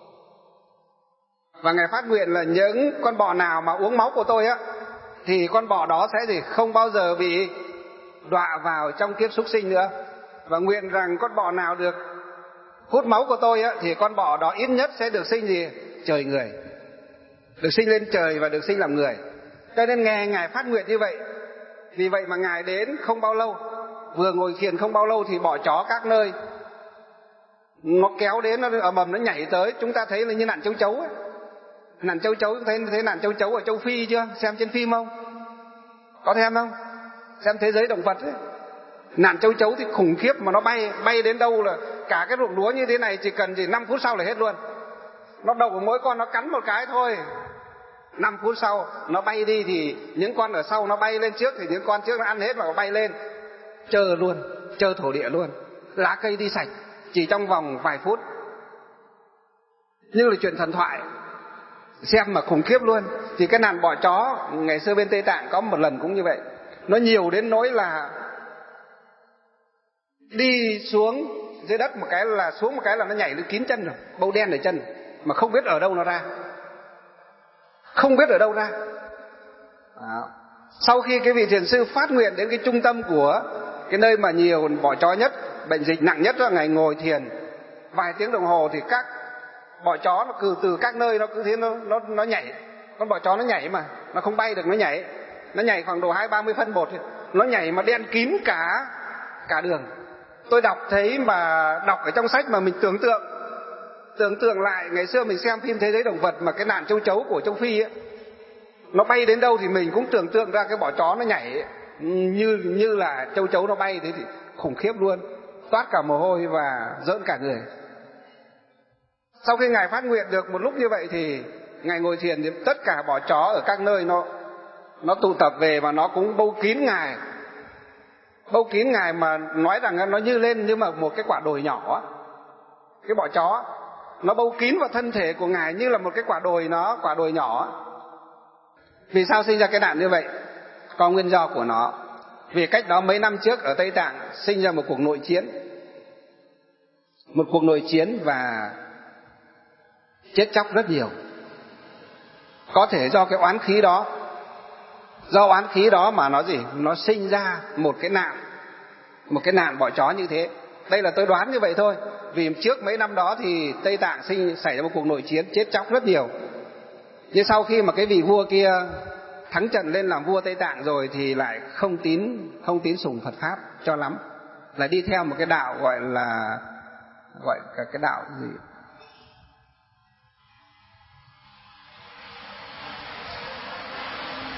Và ngài phát nguyện là những con bọ nào mà uống máu của tôi thì con bọ đó sẽ gì? Không bao giờ bị đọa vào trong kiếp súc sinh nữa. Và nguyện rằng con bọ nào được hút máu của tôi thì con bọ đó ít nhất sẽ được sinh gì? Trời người. Được sinh lên trời và được sinh làm người. Cho nên nghe ngài phát nguyện như vậy. Vì vậy mà ngài đến không bao lâu, vừa ngồi thiền không bao lâu thì bọ chó các nơi nó kéo đến, nó ầm ầm nó nhảy tới. Chúng ta thấy là như nạn châu chấu ấy. Nạn châu chấu, thấy nạn châu chấu ở châu Phi chưa? Xem trên phim không? Có xem không? Xem Thế Giới Động Vật ấy. Nạn châu chấu thì khủng khiếp, mà nó bay đến đâu là cả cái ruộng lúa như thế này chỉ cần 5 phút sau là hết luôn. Nó đầu của mỗi con nó cắn một cái thôi, 5 phút sau nó bay đi thì những con ở sau nó bay lên trước, thì những con trước nó ăn hết và nó bay lên trơ luôn, trơ thổ địa luôn, lá cây đi sạch chỉ trong vòng vài phút, như là chuyện thần thoại. Xem mà khủng khiếp luôn. Thì cái nạn bọ chó ngày xưa bên Tây Tạng có một lần cũng như vậy. Nó nhiều đến nỗi là đi xuống dưới đất một cái là xuống một cái là nó nhảy lên kín chân rồi, bâu đen ở chân mà không biết ở đâu nó ra, không biết ở đâu ra. Sau khi cái vị thiền sư phát nguyện đến cái trung tâm của cái nơi mà nhiều bọ chó nhất, bệnh dịch nặng nhất đó, ngài ngồi thiền vài tiếng đồng hồ thì các bọ chó nó từ các nơi nó cứ thế nó nhảy. Con bọ chó nó nhảy mà nó không bay được, nó nhảy khoảng độ 20-30 phân một, nó nhảy mà đen kín cả đường. Tôi đọc thấy mà đọc ở trong sách mà mình tưởng tượng lại ngày xưa mình xem phim Thế Giới Động Vật mà cái nạn châu chấu của châu Phi ấy, nó bay đến đâu thì mình cũng tưởng tượng ra cái bọ chó nó nhảy như là châu chấu nó bay, thế thì khủng khiếp luôn, toát cả mồ hôi và rợn cả người. Sau khi ngài phát nguyện được một lúc như vậy thì ngài ngồi thiền thì tất cả bọ chó ở các nơi nó tụ tập về và nó cũng bâu kín ngài mà nói rằng nó như lên như mà một cái quả đồi nhỏ. Cái bọ chó nó bâu kín vào thân thể của ngài như là một cái quả đồi nhỏ. Vì sao sinh ra cái nạn như vậy? Có nguyên do của nó. Vì cách đó mấy năm trước ở Tây Tạng sinh ra một cuộc nội chiến và chết chóc rất nhiều. Có thể do cái oán khí đó mà nó sinh ra một cái nạn bọ chó như thế. Đây là tôi đoán như vậy thôi. Vì trước mấy năm đó thì Tây Tạng xảy ra một cuộc nội chiến, chết chóc rất nhiều. Nhưng sau khi mà cái vị vua kia thắng trận lên làm vua Tây Tạng rồi thì lại không tín sùng Phật pháp cho lắm, là đi theo một cái đạo gọi cái đạo gì,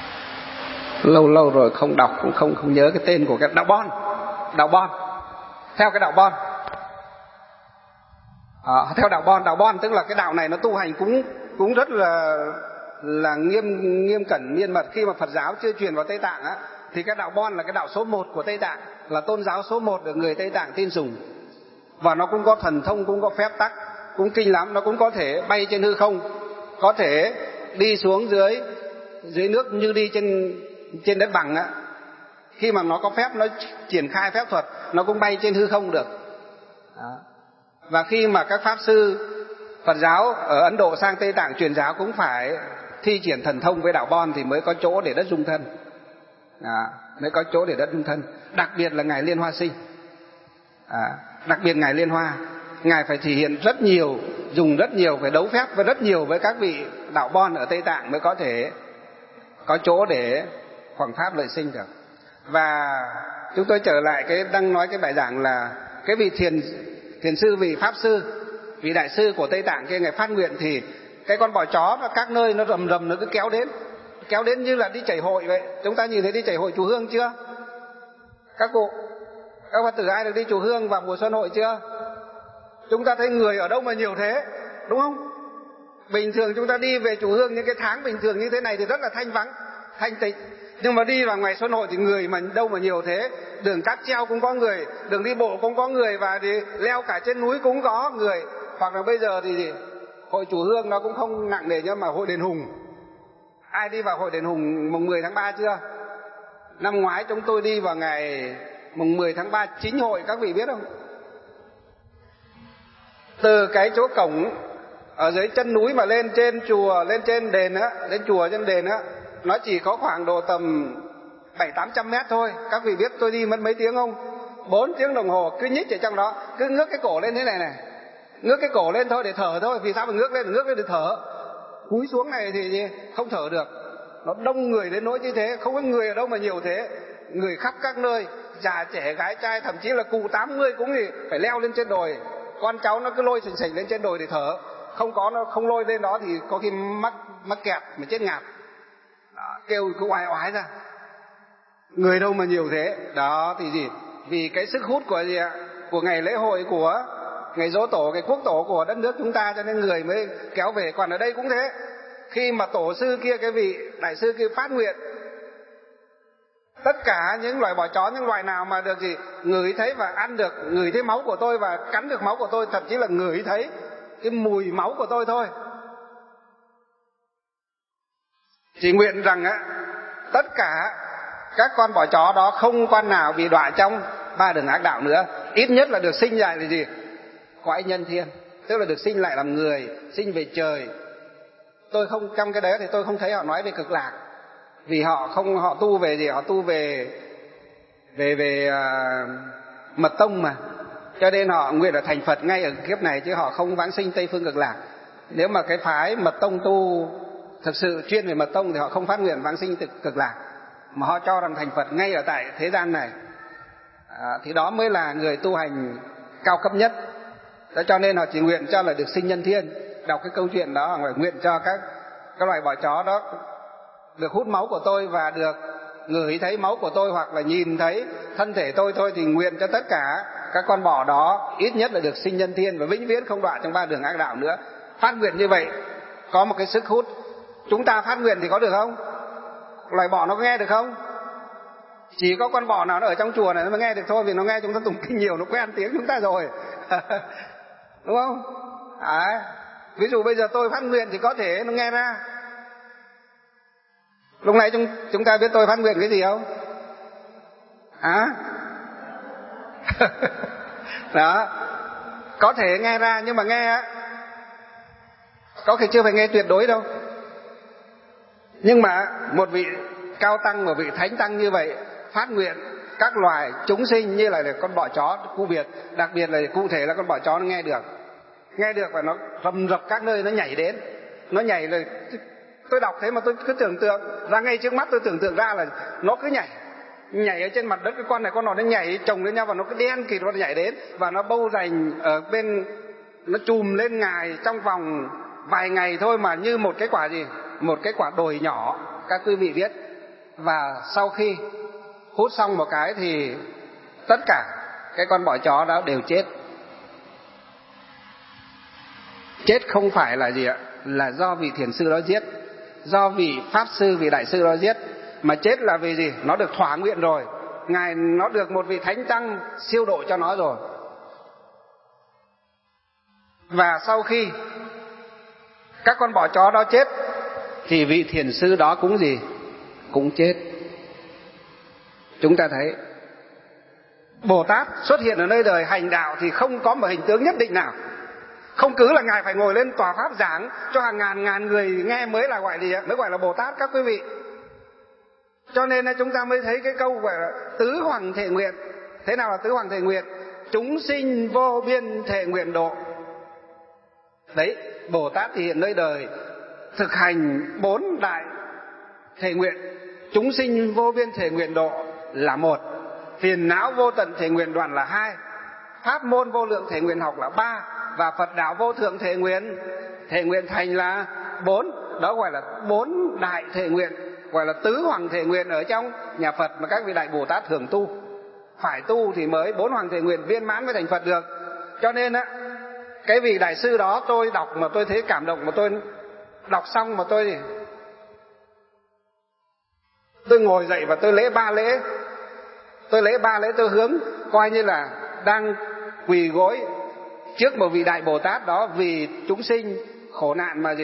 lâu rồi không đọc cũng không nhớ cái tên của cái đạo Bon. theo cái đạo Bon. Theo đạo Bon tức là cái đạo này nó tu hành cũng rất là nghiêm cẩn miên mật. Khi mà Phật giáo chưa truyền vào Tây Tạng á, thì cái đạo Bon là cái đạo số 1 của Tây Tạng, là tôn giáo số 1 được người Tây Tạng tin sùng. Và nó cũng có thần thông, cũng có phép tắc, cũng kinh lắm. Nó cũng có thể bay trên hư không, có thể đi xuống dưới nước như đi trên đất bằng á. Khi mà nó có phép, nó triển khai phép thuật, nó cũng bay trên hư không được. Và khi mà các pháp sư Phật giáo ở Ấn Độ sang Tây Tạng truyền giáo cũng phải thi triển thần thông với đạo Bon thì mới có chỗ để đất dung thân. Mới có chỗ để đất dung thân. Đặc biệt là Ngài Liên Hoa Sinh. Đặc biệt Ngài Liên Hoa, Ngài phải thể hiện rất nhiều, dùng rất nhiều, phải đấu phép với rất nhiều với các vị đạo Bon ở Tây Tạng mới có thể có chỗ để hoằng pháp lợi sinh được. Và chúng tôi trở lại đang nói cái bài giảng là cái vị thiền sư, vị pháp sư, vị đại sư của Tây Tạng kia Ngài phát nguyện thì cái con bò chó nó các nơi nó rầm nó cứ kéo đến như là đi chảy hội vậy. Chúng ta nhìn thấy đi chảy hội chùa Hương chưa? Các cụ, các Phật tử ai được đi chùa Hương vào mùa xuân hội chưa? Chúng ta thấy người ở đâu mà nhiều thế, đúng không? Bình thường chúng ta đi về chùa Hương những cái tháng bình thường như thế này thì rất là thanh vắng, thanh tịnh. Nhưng mà đi vào ngày xuân hội thì người mà đâu mà nhiều thế. Đường cáp treo cũng có người, đường đi bộ cũng có người, và thì leo cả trên núi cũng có người. Hoặc là bây giờ thì hội chùa Hương nó cũng không nặng nề, nhưng mà hội đền Hùng, ai đi vào hội đền Hùng mùng 10 tháng 3 chưa? Năm ngoái chúng tôi đi vào ngày mùng 10 tháng 3 chính hội, các vị biết không? Từ cái chỗ cổng ở dưới chân núi mà lên trên chùa, lên trên đền á, lên chùa trên đền á, nó chỉ có khoảng độ tầm 700-800 mét thôi. Các vị biết tôi đi mất mấy tiếng không? 4 tiếng đồng hồ cứ nhích ở trong đó, cứ ngước cái cổ lên thế này này, ngước cái cổ lên thôi để thở thôi. Vì sao mà ngước lên để thở? Cúi xuống này thì không thở được. Nó đông người đến nỗi như thế, không có người ở đâu mà nhiều thế. Người khắp các nơi, già trẻ gái trai, thậm chí là cụ 80 cũng thì phải leo lên trên đồi. Con cháu nó cứ lôi sình lên trên đồi để thở. Nó không lôi lên đó thì có khi mắc kẹt mà chết ngạt. Đó, kêu cứ oai oái ra. Người đâu mà nhiều thế. Đó thì gì? Vì cái sức hút của ngày lễ hội, của ngày Giỗ Tổ, cái quốc tổ của đất nước chúng ta, cho nên người mới kéo về. Còn ở đây cũng thế. Khi mà tổ sư kia, cái vị đại sư kia phát nguyện, tất cả những loài bò chó, những loài nào mà được ngửi thấy và ăn được, ngửi thấy máu của tôi và cắn được máu của tôi, thậm chí là ngửi thấy cái mùi máu của tôi thôi, chỉ nguyện rằng tất cả các con bò chó đó không con nào bị đọa trong 3 đường ác đạo nữa. Ít nhất là được sinh lại là gì? Cõi nhân thiên, tức là được sinh lại làm người, sinh về trời. Tôi không, trong cái đấy thì tôi không thấy họ nói về cực lạc, vì họ tu về gì? Họ tu về mật tông mà, cho nên họ nguyện là thành Phật ngay ở kiếp này, chứ họ không vãng sinh Tây phương cực lạc. Nếu mà cái phái mật tông tu thực sự chuyên về mật tông thì họ không phát nguyện vãng sinh cực lạc, mà họ cho rằng thành Phật ngay ở tại thế gian này. Thì đó mới là người tu hành cao cấp nhất. Đó, cho nên họ chỉ nguyện cho là được sinh nhân thiên. Đọc cái câu chuyện đó, họ nguyện cho các loài bò chó đó được hút máu của tôi và được ngửi thấy máu của tôi, hoặc là nhìn thấy thân thể tôi thôi, thì nguyện cho tất cả các con bò đó ít nhất là được sinh nhân thiên và vĩnh viễn không đọa trong 3 đường ác đạo nữa. Phát nguyện như vậy có một cái sức hút. Chúng ta phát nguyện thì có được không? Loài bò nó có nghe được không? Chỉ có con bò nào nó ở trong chùa này nó mới nghe được thôi, vì nó nghe chúng ta tụng kinh nhiều, nó quen tiếng chúng ta rồi. Đúng không? Ví dụ bây giờ tôi phát nguyện thì có thể nó nghe ra. Lúc nãy chúng ta biết tôi phát nguyện cái gì không? Đó, có thể nghe ra, nhưng mà nghe có thể chưa phải nghe tuyệt đối đâu. Nhưng mà một vị cao tăng, một vị thánh tăng như vậy phát nguyện các loài chúng sinh như là con bò chó cụ biệt, đặc biệt là cụ thể là con bò chó nó nghe được và nó rầm rập các nơi, nó nhảy đến, nó nhảy rồi. Tôi đọc thế mà tôi cứ tưởng tượng ra ngay trước mắt, tôi tưởng tượng ra là nó cứ nhảy ở trên mặt đất. Cái con này con nọ nó nhảy chồng lên nhau và nó cứ đen kịt và nó nhảy đến, và nó bâu dành ở bên, nó chùm lên ngài trong vòng vài ngày thôi mà như một cái quả gì? Một cái quả đồi nhỏ, các quý vị biết. Và sau khi hút xong một cái thì tất cả cái con bọ chó đó đều chết. Chết không phải là gì ạ? Là do vị thiền sư đó giết, do vị pháp sư, vị đại sư đó giết, mà chết là vì gì? Nó được thỏa nguyện rồi, ngài nó được một vị thánh tăng siêu độ cho nó rồi. Và sau khi các con bọ chó đó chết thì vị thiền sư đó cũng gì? Cũng chết. Chúng ta thấy Bồ Tát xuất hiện ở nơi đời hành đạo thì không có một hình tướng nhất định nào. Không cứ là ngài phải ngồi lên tòa pháp giảng cho hàng ngàn người nghe mới là gọi gì ạ? Mới gọi là Bồ Tát các quý vị. Cho nên là chúng ta mới thấy cái câu gọi là tứ hoàng thệ nguyện. Thế nào là tứ hoàng thệ nguyện? Chúng sinh vô biên thệ nguyện độ. Đấy, Bồ Tát thì hiện nơi đời thực hành 4 đại thệ nguyện. Chúng sinh vô biên thệ nguyện độ là 1, phiền não vô tận thệ nguyện đoạn là 2, pháp môn vô lượng thệ nguyện học là 3, và Phật đạo vô thượng thệ nguyện thành là 4. Đó gọi là 4 đại thệ nguyện, gọi là tứ hoàng thệ nguyện ở trong nhà Phật mà các vị đại Bồ Tát thường tu. Phải tu thì mới 4 hoàng thệ nguyện viên mãn mới thành Phật được. Cho nên á, cái vị đại sư đó tôi đọc mà tôi thấy cảm động, mà tôi đọc xong mà tôi ngồi dậy và tôi lễ 3 lễ. Tôi lễ 3 lễ, tôi hướng coi như là đang quỳ gối trước một vị đại Bồ Tát đó, vì chúng sinh khổ nạn mà gì?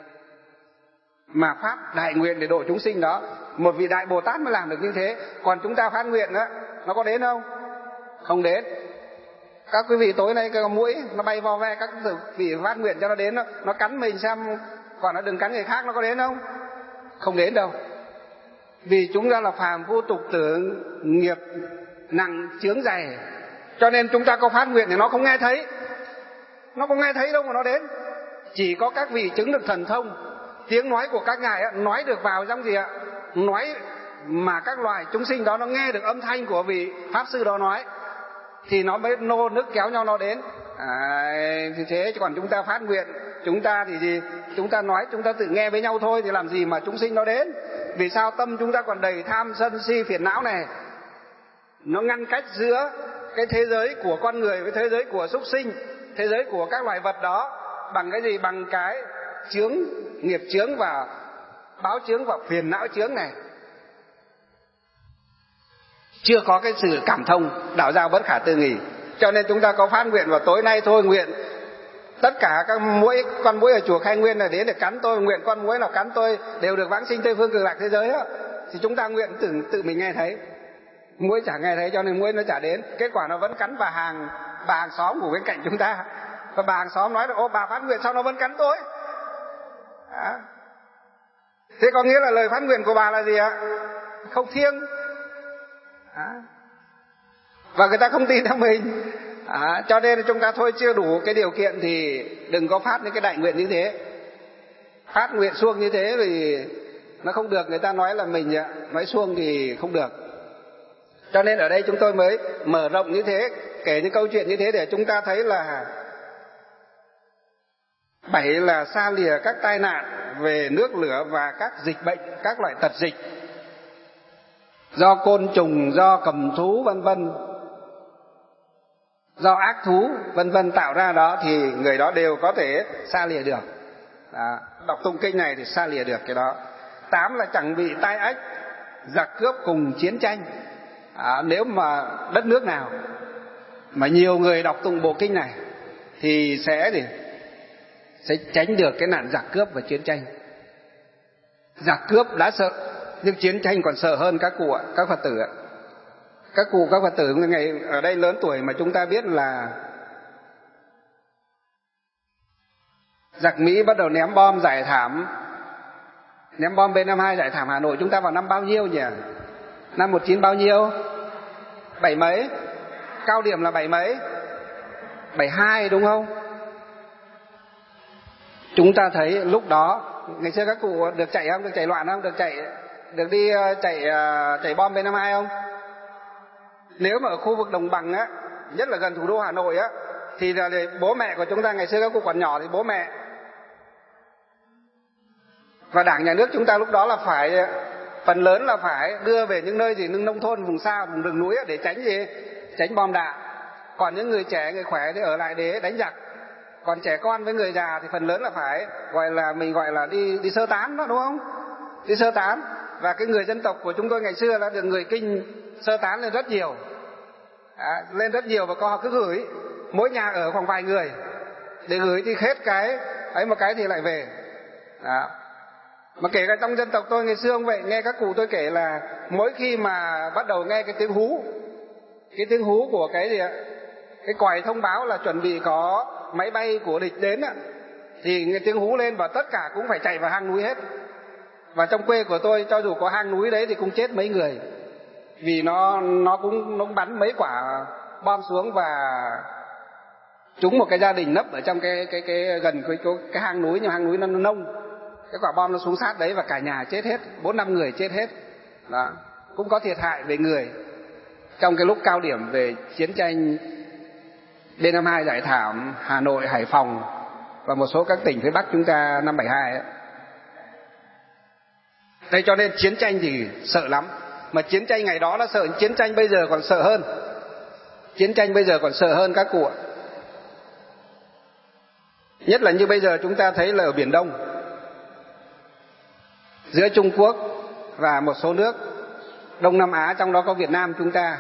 Mà phát đại nguyện để độ chúng sinh đó. Một vị đại Bồ Tát mới làm được như thế. Còn chúng ta phát nguyện đó, nó có đến không? Không đến. Các quý vị tối nay cái con muỗi nó bay vo ve, các vị phát nguyện cho nó đến, nó cắn mình xem, còn nó đừng cắn người khác, nó có đến không? Không đến đâu. Vì chúng ta là phàm phu tục tử, nghiệp nặng chướng dày, cho nên chúng ta có phát nguyện thì nó không nghe thấy. Nó không nghe thấy đâu mà nó đến. Chỉ có các vị chứng được thần thông, tiếng nói của các ngài nói được vào trong gì ạ? Nói mà các loài chúng sinh đó nó nghe được âm thanh của vị pháp sư đó nói, thì nó mới nô nức kéo nhau nó đến. Thì thế, còn chúng ta phát nguyện, chúng ta thì gì? Chúng ta nói, chúng ta tự nghe với nhau thôi, thì làm gì mà chúng sinh nó đến? Vì sao tâm chúng ta còn đầy tham sân si phiền não này, nó ngăn cách giữa cái thế giới của con người với thế giới của súc sinh, thế giới của các loài vật đó. Bằng cái gì? Bằng cái chướng, nghiệp chướng và báo chướng và phiền não chướng này. Chưa có cái sự cảm thông đạo giao bất khả tư nghì. Cho nên chúng ta có phát nguyện vào tối nay thôi, nguyện tất cả các con muỗi ở chùa Khai Nguyên là đến để cắn tôi, nguyện con muỗi nào cắn tôi đều được vãng sinh Tây Phương Cực Lạc thế giới đó. Thì chúng ta nguyện tự mình nghe thấy, muỗi chả nghe thấy, cho nên muỗi nó chả đến. Kết quả nó vẫn cắn bà hàng xóm của bên cạnh chúng ta. Và bà hàng xóm nói là: ô, bà phát nguyện sao nó vẫn cắn tôi? Thế có nghĩa là lời phát nguyện của bà là gì ạ? Không thiêng. Và người ta không tin theo mình. Cho nên chúng ta thôi, chưa đủ cái điều kiện thì đừng có phát những cái đại nguyện như thế. Phát nguyện suông như thế thì nó không được. Người ta nói là mình nói suông thì không được. Cho nên ở đây chúng tôi mới mở rộng như thế, kể những câu chuyện như thế để chúng ta thấy là 7 là xa lìa các tai nạn về nước lửa và các dịch bệnh, các loại tật dịch do côn trùng, do cầm thú vân vân, do ác thú vân vân tạo ra đó, thì người đó đều có thể xa lìa được. Đọc tụng kinh này thì xa lìa được cái đó. 8 là chẳng bị tai ách, giặc cướp cùng chiến tranh. Nếu mà đất nước nào mà nhiều người đọc tụng bộ kinh này thì sẽ tránh được cái nạn giặc cướp và chiến tranh. Giặc cướp đã sợ, nhưng chiến tranh còn sợ hơn các cụ ạ, các Phật tử ạ. Các cụ, các Phật tử ngày ở đây lớn tuổi mà chúng ta biết là giặc Mỹ bắt đầu ném bom giải thảm, ném bom B-52 giải thảm Hà Nội chúng ta vào năm bao nhiêu nhỉ? Năm 19 bao nhiêu? 7 mấy? Cao điểm là 7 mấy? 72 đúng không? Chúng ta thấy lúc đó, ngày xưa các cụ được chạy không? Được chạy loạn không? Được đi chạy bom B-52 không? Nếu mà ở khu vực đồng bằng á, nhất là gần thủ đô Hà Nội á, thì là bố mẹ của chúng ta ngày xưa các cụ còn nhỏ thì bố mẹ và Đảng nhà nước chúng ta lúc đó là phải, phần lớn là phải đưa về những nơi gì nông thôn, vùng xa, vùng rừng núi để tránh gì? Tránh bom đạn. Còn những người trẻ, người khỏe thì ở lại để đánh giặc. Còn trẻ con với người già thì phần lớn là phải mình gọi là đi sơ tán đó, đúng không? Đi sơ tán. Và cái người dân tộc của chúng tôi ngày xưa đã được người Kinh sơ tán lên rất nhiều. Lên rất nhiều, và họ cứ gửi mỗi nhà ở khoảng vài người, để gửi thì hết cái ấy một cái thì lại về. Đó. Mà kể cả trong dân tộc tôi ngày xưa không vậy, nghe các cụ tôi kể là mỗi khi mà bắt đầu nghe cái tiếng hú của cái gì ạ, cái còi thông báo là chuẩn bị có máy bay của địch đến á, thì nghe tiếng hú lên và tất cả cũng phải chạy vào hang núi hết. Và trong quê của tôi, cho dù có hang núi đấy thì cũng chết mấy người, vì nó cũng bắn mấy quả bom xuống và trúng một cái gia đình nấp ở trong cái gần cái hang núi, nhưng hang núi nó nông, cái quả bom nó xuống sát đấy và cả nhà chết hết, 4-5 người chết hết. Đó, cũng có thiệt hại về người trong cái lúc cao điểm về chiến tranh B-52 giải thảm Hà Nội, Hải Phòng và một số các tỉnh phía Bắc chúng ta năm 72 ấy. Đây, cho nên chiến tranh thì sợ lắm. Mà chiến tranh ngày đó đã sợ, chiến tranh bây giờ còn sợ hơn. Chiến tranh bây giờ còn sợ hơn các cụ ạ. Nhất là như bây giờ chúng ta thấy là ở Biển Đông, giữa Trung Quốc và một số nước Đông Nam Á, trong đó có Việt Nam chúng ta,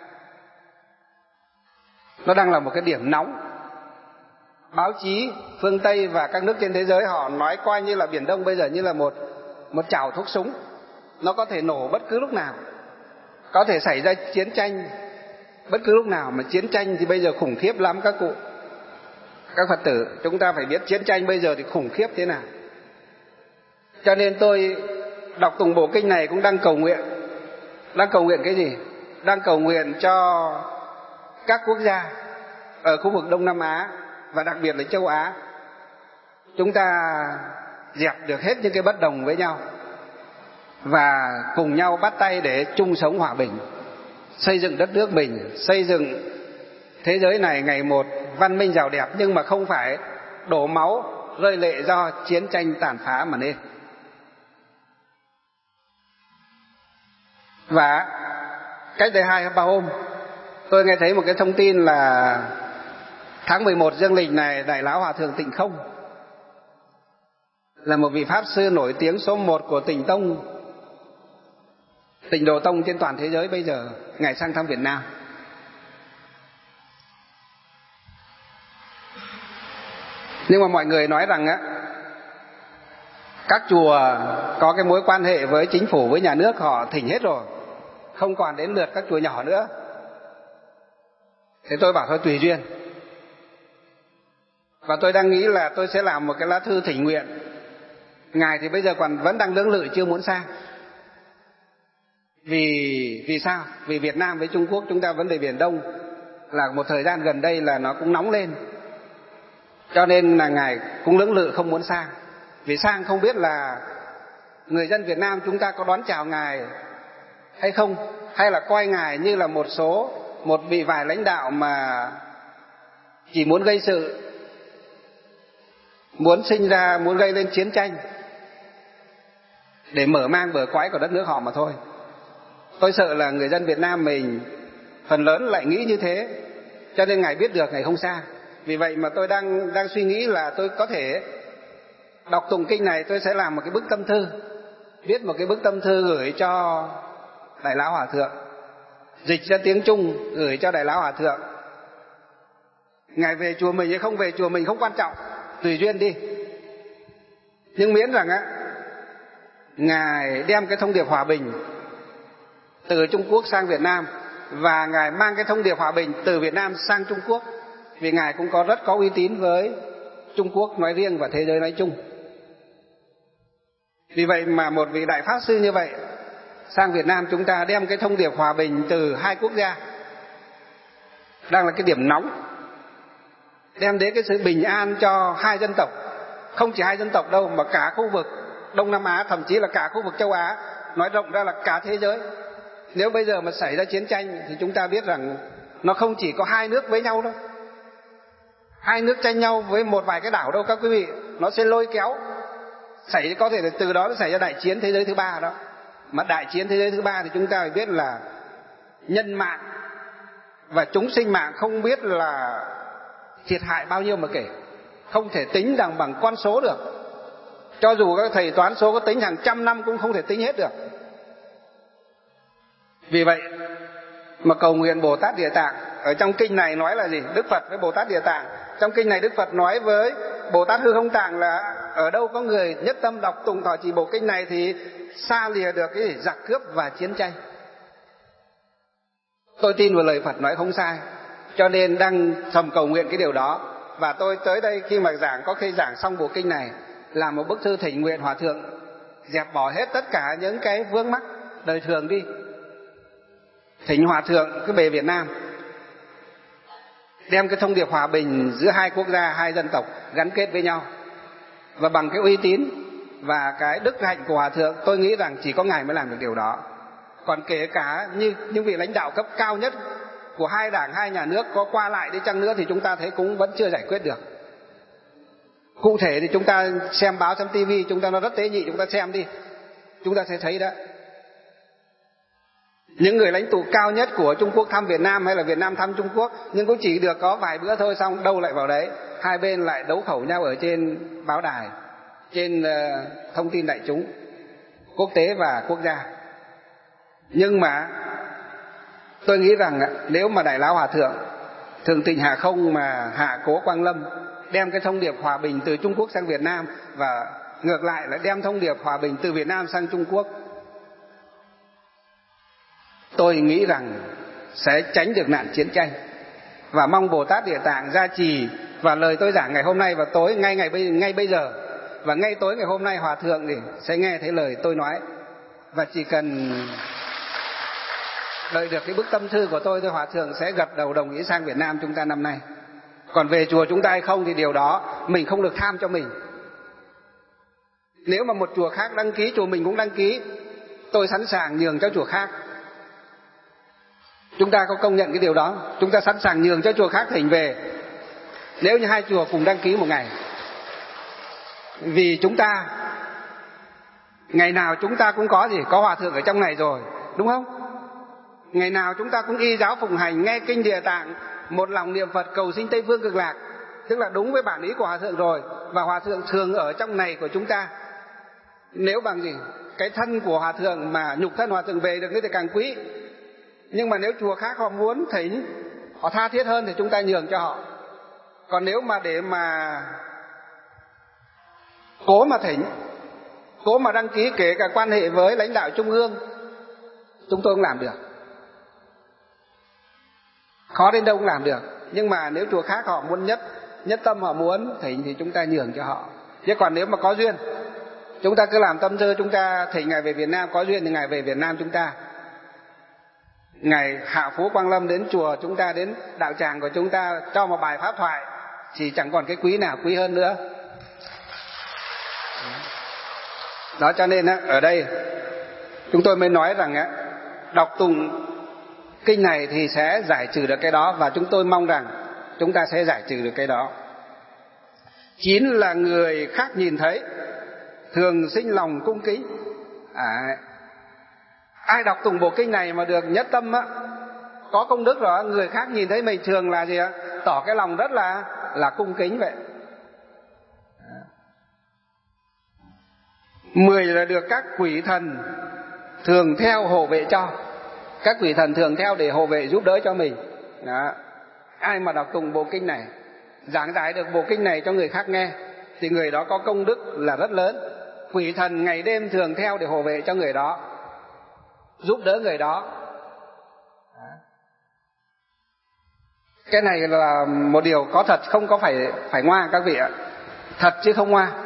nó đang là một cái điểm nóng. Báo chí phương Tây và các nước trên thế giới họ nói coi như là Biển Đông bây giờ như là một chảo thuốc súng, nó có thể nổ bất cứ lúc nào, có thể xảy ra chiến tranh bất cứ lúc nào. Mà chiến tranh thì bây giờ khủng khiếp lắm các cụ. Các Phật tử, chúng ta phải biết chiến tranh bây giờ thì khủng khiếp thế nào. Cho nên tôi đọc tùng bộ kinh này cũng đang cầu nguyện. Đang cầu nguyện cái gì? Đang cầu nguyện cho các quốc gia ở khu vực Đông Nam Á và đặc biệt là châu Á, chúng ta dẹp được hết những cái bất đồng với nhau và cùng nhau bắt tay để chung sống hòa bình, xây dựng đất nước mình, xây dựng thế giới này ngày một văn minh giàu đẹp, nhưng mà không phải đổ máu rơi lệ do chiến tranh tàn phá mà nên. Và cách đây 2-3 hôm tôi nghe thấy một cái thông tin là tháng 11 dương lịch này, Đại Lão Hòa Thượng Tịnh Không là một vị Pháp sư nổi tiếng số 1 của Tịnh Tông, Tịnh Độ Tông trên toàn thế giới bây giờ, Ngài sang thăm Việt Nam. Nhưng mà mọi người nói rằng á, các chùa có cái mối quan hệ với chính phủ, với nhà nước, họ thỉnh hết rồi, không còn đến lượt các chùa nhỏ nữa. Thế tôi bảo thôi tùy duyên. Và tôi đang nghĩ là tôi sẽ làm một cái lá thư thỉnh nguyện. Ngài thì bây giờ vẫn đang lưỡng lự chưa muốn sang. Vì sao? Vì Việt Nam với Trung Quốc chúng ta vấn đề Biển Đông là một thời gian gần đây là nó cũng nóng lên. Cho nên là Ngài cũng lưỡng lự không muốn sang. Vì sang không biết là người dân Việt Nam chúng ta có đón chào Ngài hay không, hay là coi Ngài như là một vị vài lãnh đạo mà chỉ muốn gây sự, muốn gây lên chiến tranh để mở mang bờ cõi của đất nước họ mà thôi. Tôi sợ là người dân Việt Nam mình phần lớn lại nghĩ như thế, cho nên Ngài biết được Ngài không sang. Vì vậy mà tôi đang suy nghĩ là tôi có thể đọc tụng kinh này, tôi sẽ làm một cái bức tâm thư, viết một cái bức tâm thư gửi cho Đại Lão Hòa Thượng, dịch ra tiếng Trung gửi cho Đại Lão Hòa Thượng. Ngài về chùa mình hay không về chùa mình không quan trọng, tùy duyên đi. Nhưng miễn rằng á, Ngài đem cái thông điệp hòa bình từ Trung Quốc sang Việt Nam, và Ngài mang cái thông điệp hòa bình từ Việt Nam sang Trung Quốc, vì Ngài cũng rất có uy tín với Trung Quốc nói riêng và thế giới nói chung. Vì vậy mà một vị đại pháp sư như vậy sang Việt Nam, chúng ta đem cái thông điệp hòa bình từ hai quốc gia đang là cái điểm nóng, đem đến cái sự bình an cho hai dân tộc. Không chỉ hai dân tộc đâu, mà cả khu vực Đông Nam Á, thậm chí là cả khu vực châu Á, nói rộng ra là cả thế giới. Nếu bây giờ mà xảy ra chiến tranh thì chúng ta biết rằng nó không chỉ có hai nước với nhau đâu, hai nước tranh nhau với một vài cái đảo đâu các quý vị. Nó sẽ lôi kéo, có thể từ đó nó xảy ra đại chiến thế giới thứ ba đó. Mà đại chiến thế giới thứ ba thì chúng ta phải biết là nhân mạng và chúng sinh mạng không biết là thiệt hại bao nhiêu mà kể, không thể tính bằng con số được. Cho dù các thầy toán số có tính hàng trăm năm cũng không thể tính hết được. Vì vậy mà cầu nguyện Bồ Tát Địa Tạng. Ở trong kinh này nói là gì? Đức Phật với Bồ Tát Địa Tạng. Trong kinh này Đức Phật nói với Bồ Tát Hư Không Tạng là ở đâu có người nhất tâm đọc tụng thọ trì bộ kinh này thì xa lìa được cái giặc cướp và chiến tranh. Tôi tin vào lời Phật nói không sai, cho nên đang thầm cầu nguyện cái điều đó. Và tôi tới đây khi mà có khi giảng xong bộ kinh này, làm một bức thư thỉnh nguyện Hòa Thượng dẹp bỏ hết tất cả những cái vướng mắc đời thường đi, thỉnh Hòa Thượng cứ về Việt Nam, đem cái thông điệp hòa bình giữa hai quốc gia, hai dân tộc gắn kết với nhau. Và bằng cái uy tín và cái đức hạnh của Hòa Thượng, tôi nghĩ rằng chỉ có Ngài mới làm được điều đó. Còn kể cả như những vị lãnh đạo cấp cao nhất của hai đảng, hai nhà nước có qua lại đi chăng nữa thì chúng ta thấy cũng vẫn chưa giải quyết được. Cụ thể thì chúng ta xem báo, xem tivi, chúng ta nó rất tế nhị, chúng ta xem đi, chúng ta sẽ thấy đó. Những người lãnh tụ cao nhất của Trung Quốc thăm Việt Nam hay là Việt Nam thăm Trung Quốc, nhưng cũng chỉ được có vài bữa thôi, xong đâu lại vào đấy. Hai bên lại đấu khẩu nhau ở trên báo đài, trên thông tin đại chúng quốc tế và quốc gia. Nhưng mà tôi nghĩ rằng nếu mà Đại Lão Hòa Thượng Thường Tịnh Hạ Không mà hạ cố Quang Lâm đem cái thông điệp hòa bình từ Trung Quốc sang Việt Nam, và ngược lại là đem thông điệp hòa bình từ Việt Nam sang Trung Quốc, tôi nghĩ rằng sẽ tránh được nạn chiến tranh. Và mong Bồ Tát Địa Tạng gia trì. Và lời tôi giảng ngày hôm nay và tối ngay bây giờ và ngay tối ngày hôm nay, Hòa Thượng thì sẽ nghe thấy lời tôi nói, và chỉ cần đợi được cái bức tâm thư của tôi, Hòa Thượng sẽ gật đầu đồng ý sang Việt Nam chúng ta năm nay. Còn về chùa chúng ta hay không thì điều đó mình không được tham cho mình. Nếu mà một chùa khác đăng ký, chùa mình cũng đăng ký, tôi sẵn sàng nhường cho chùa khác. Chúng ta có công nhận cái điều đó? Chúng ta sẵn sàng nhường cho chùa khác thỉnh về, nếu như hai chùa cùng đăng ký một ngày. Vì chúng ta ngày nào chúng ta cũng có gì? Có Hòa Thượng ở trong này rồi, đúng không? Ngày nào chúng ta cũng y giáo phụng hành, nghe kinh Địa Tạng, một lòng niệm Phật cầu sinh Tây Phương Cực Lạc, tức là đúng với bản ý của Hòa Thượng rồi. Và Hòa Thượng thường ở trong này của chúng ta. Nếu bằng gì? Cái thân của Hòa Thượng mà nhục thân Hòa Thượng về được thì càng quý. Nhưng mà nếu chùa khác họ muốn thỉnh, họ tha thiết hơn thì chúng ta nhường cho họ. Còn nếu mà để mà cố mà thỉnh, cố mà đăng ký, kể cả quan hệ với lãnh đạo trung ương, chúng tôi không làm được. Khó đến đâu cũng làm được. Nhưng mà nếu chùa khác họ muốn nhất tâm họ muốn thỉnh thì chúng ta nhường cho họ. Chứ còn nếu mà có duyên, chúng ta cứ làm tâm tư, chúng ta thỉnh Ngài về Việt Nam, có duyên thì Ngài về Việt Nam chúng ta. Ngài hạ phú Quang Lâm đến chùa chúng ta, đến đạo tràng của chúng ta, cho một bài pháp thoại, chỉ chẳng còn cái quý nào quý hơn nữa. Đó, cho nên ở đây chúng tôi mới nói rằng đọc tụng kinh này thì sẽ giải trừ được cái đó, và chúng tôi mong rằng chúng ta sẽ giải trừ được cái đó. 9 là người khác nhìn thấy thường sinh lòng cung kính. Ai đọc tụng bộ kinh này mà được nhất tâm có công đức rồi, người khác nhìn thấy mình thường là gì ạ? Tỏ cái lòng rất là cung kính vậy. 10 là được các quỷ thần thường theo hộ vệ cho. Các quỷ thần thường theo để hộ vệ giúp đỡ cho mình. Đó. Ai mà đọc tụng bộ kinh này, giảng giải được bộ kinh này cho người khác nghe, thì người đó có công đức là rất lớn. Quỷ thần ngày đêm thường theo để hộ vệ cho người đó, giúp đỡ người đó. Cái này là một điều có thật, không có phải ngoa các vị ạ. Thật chứ không ngoa.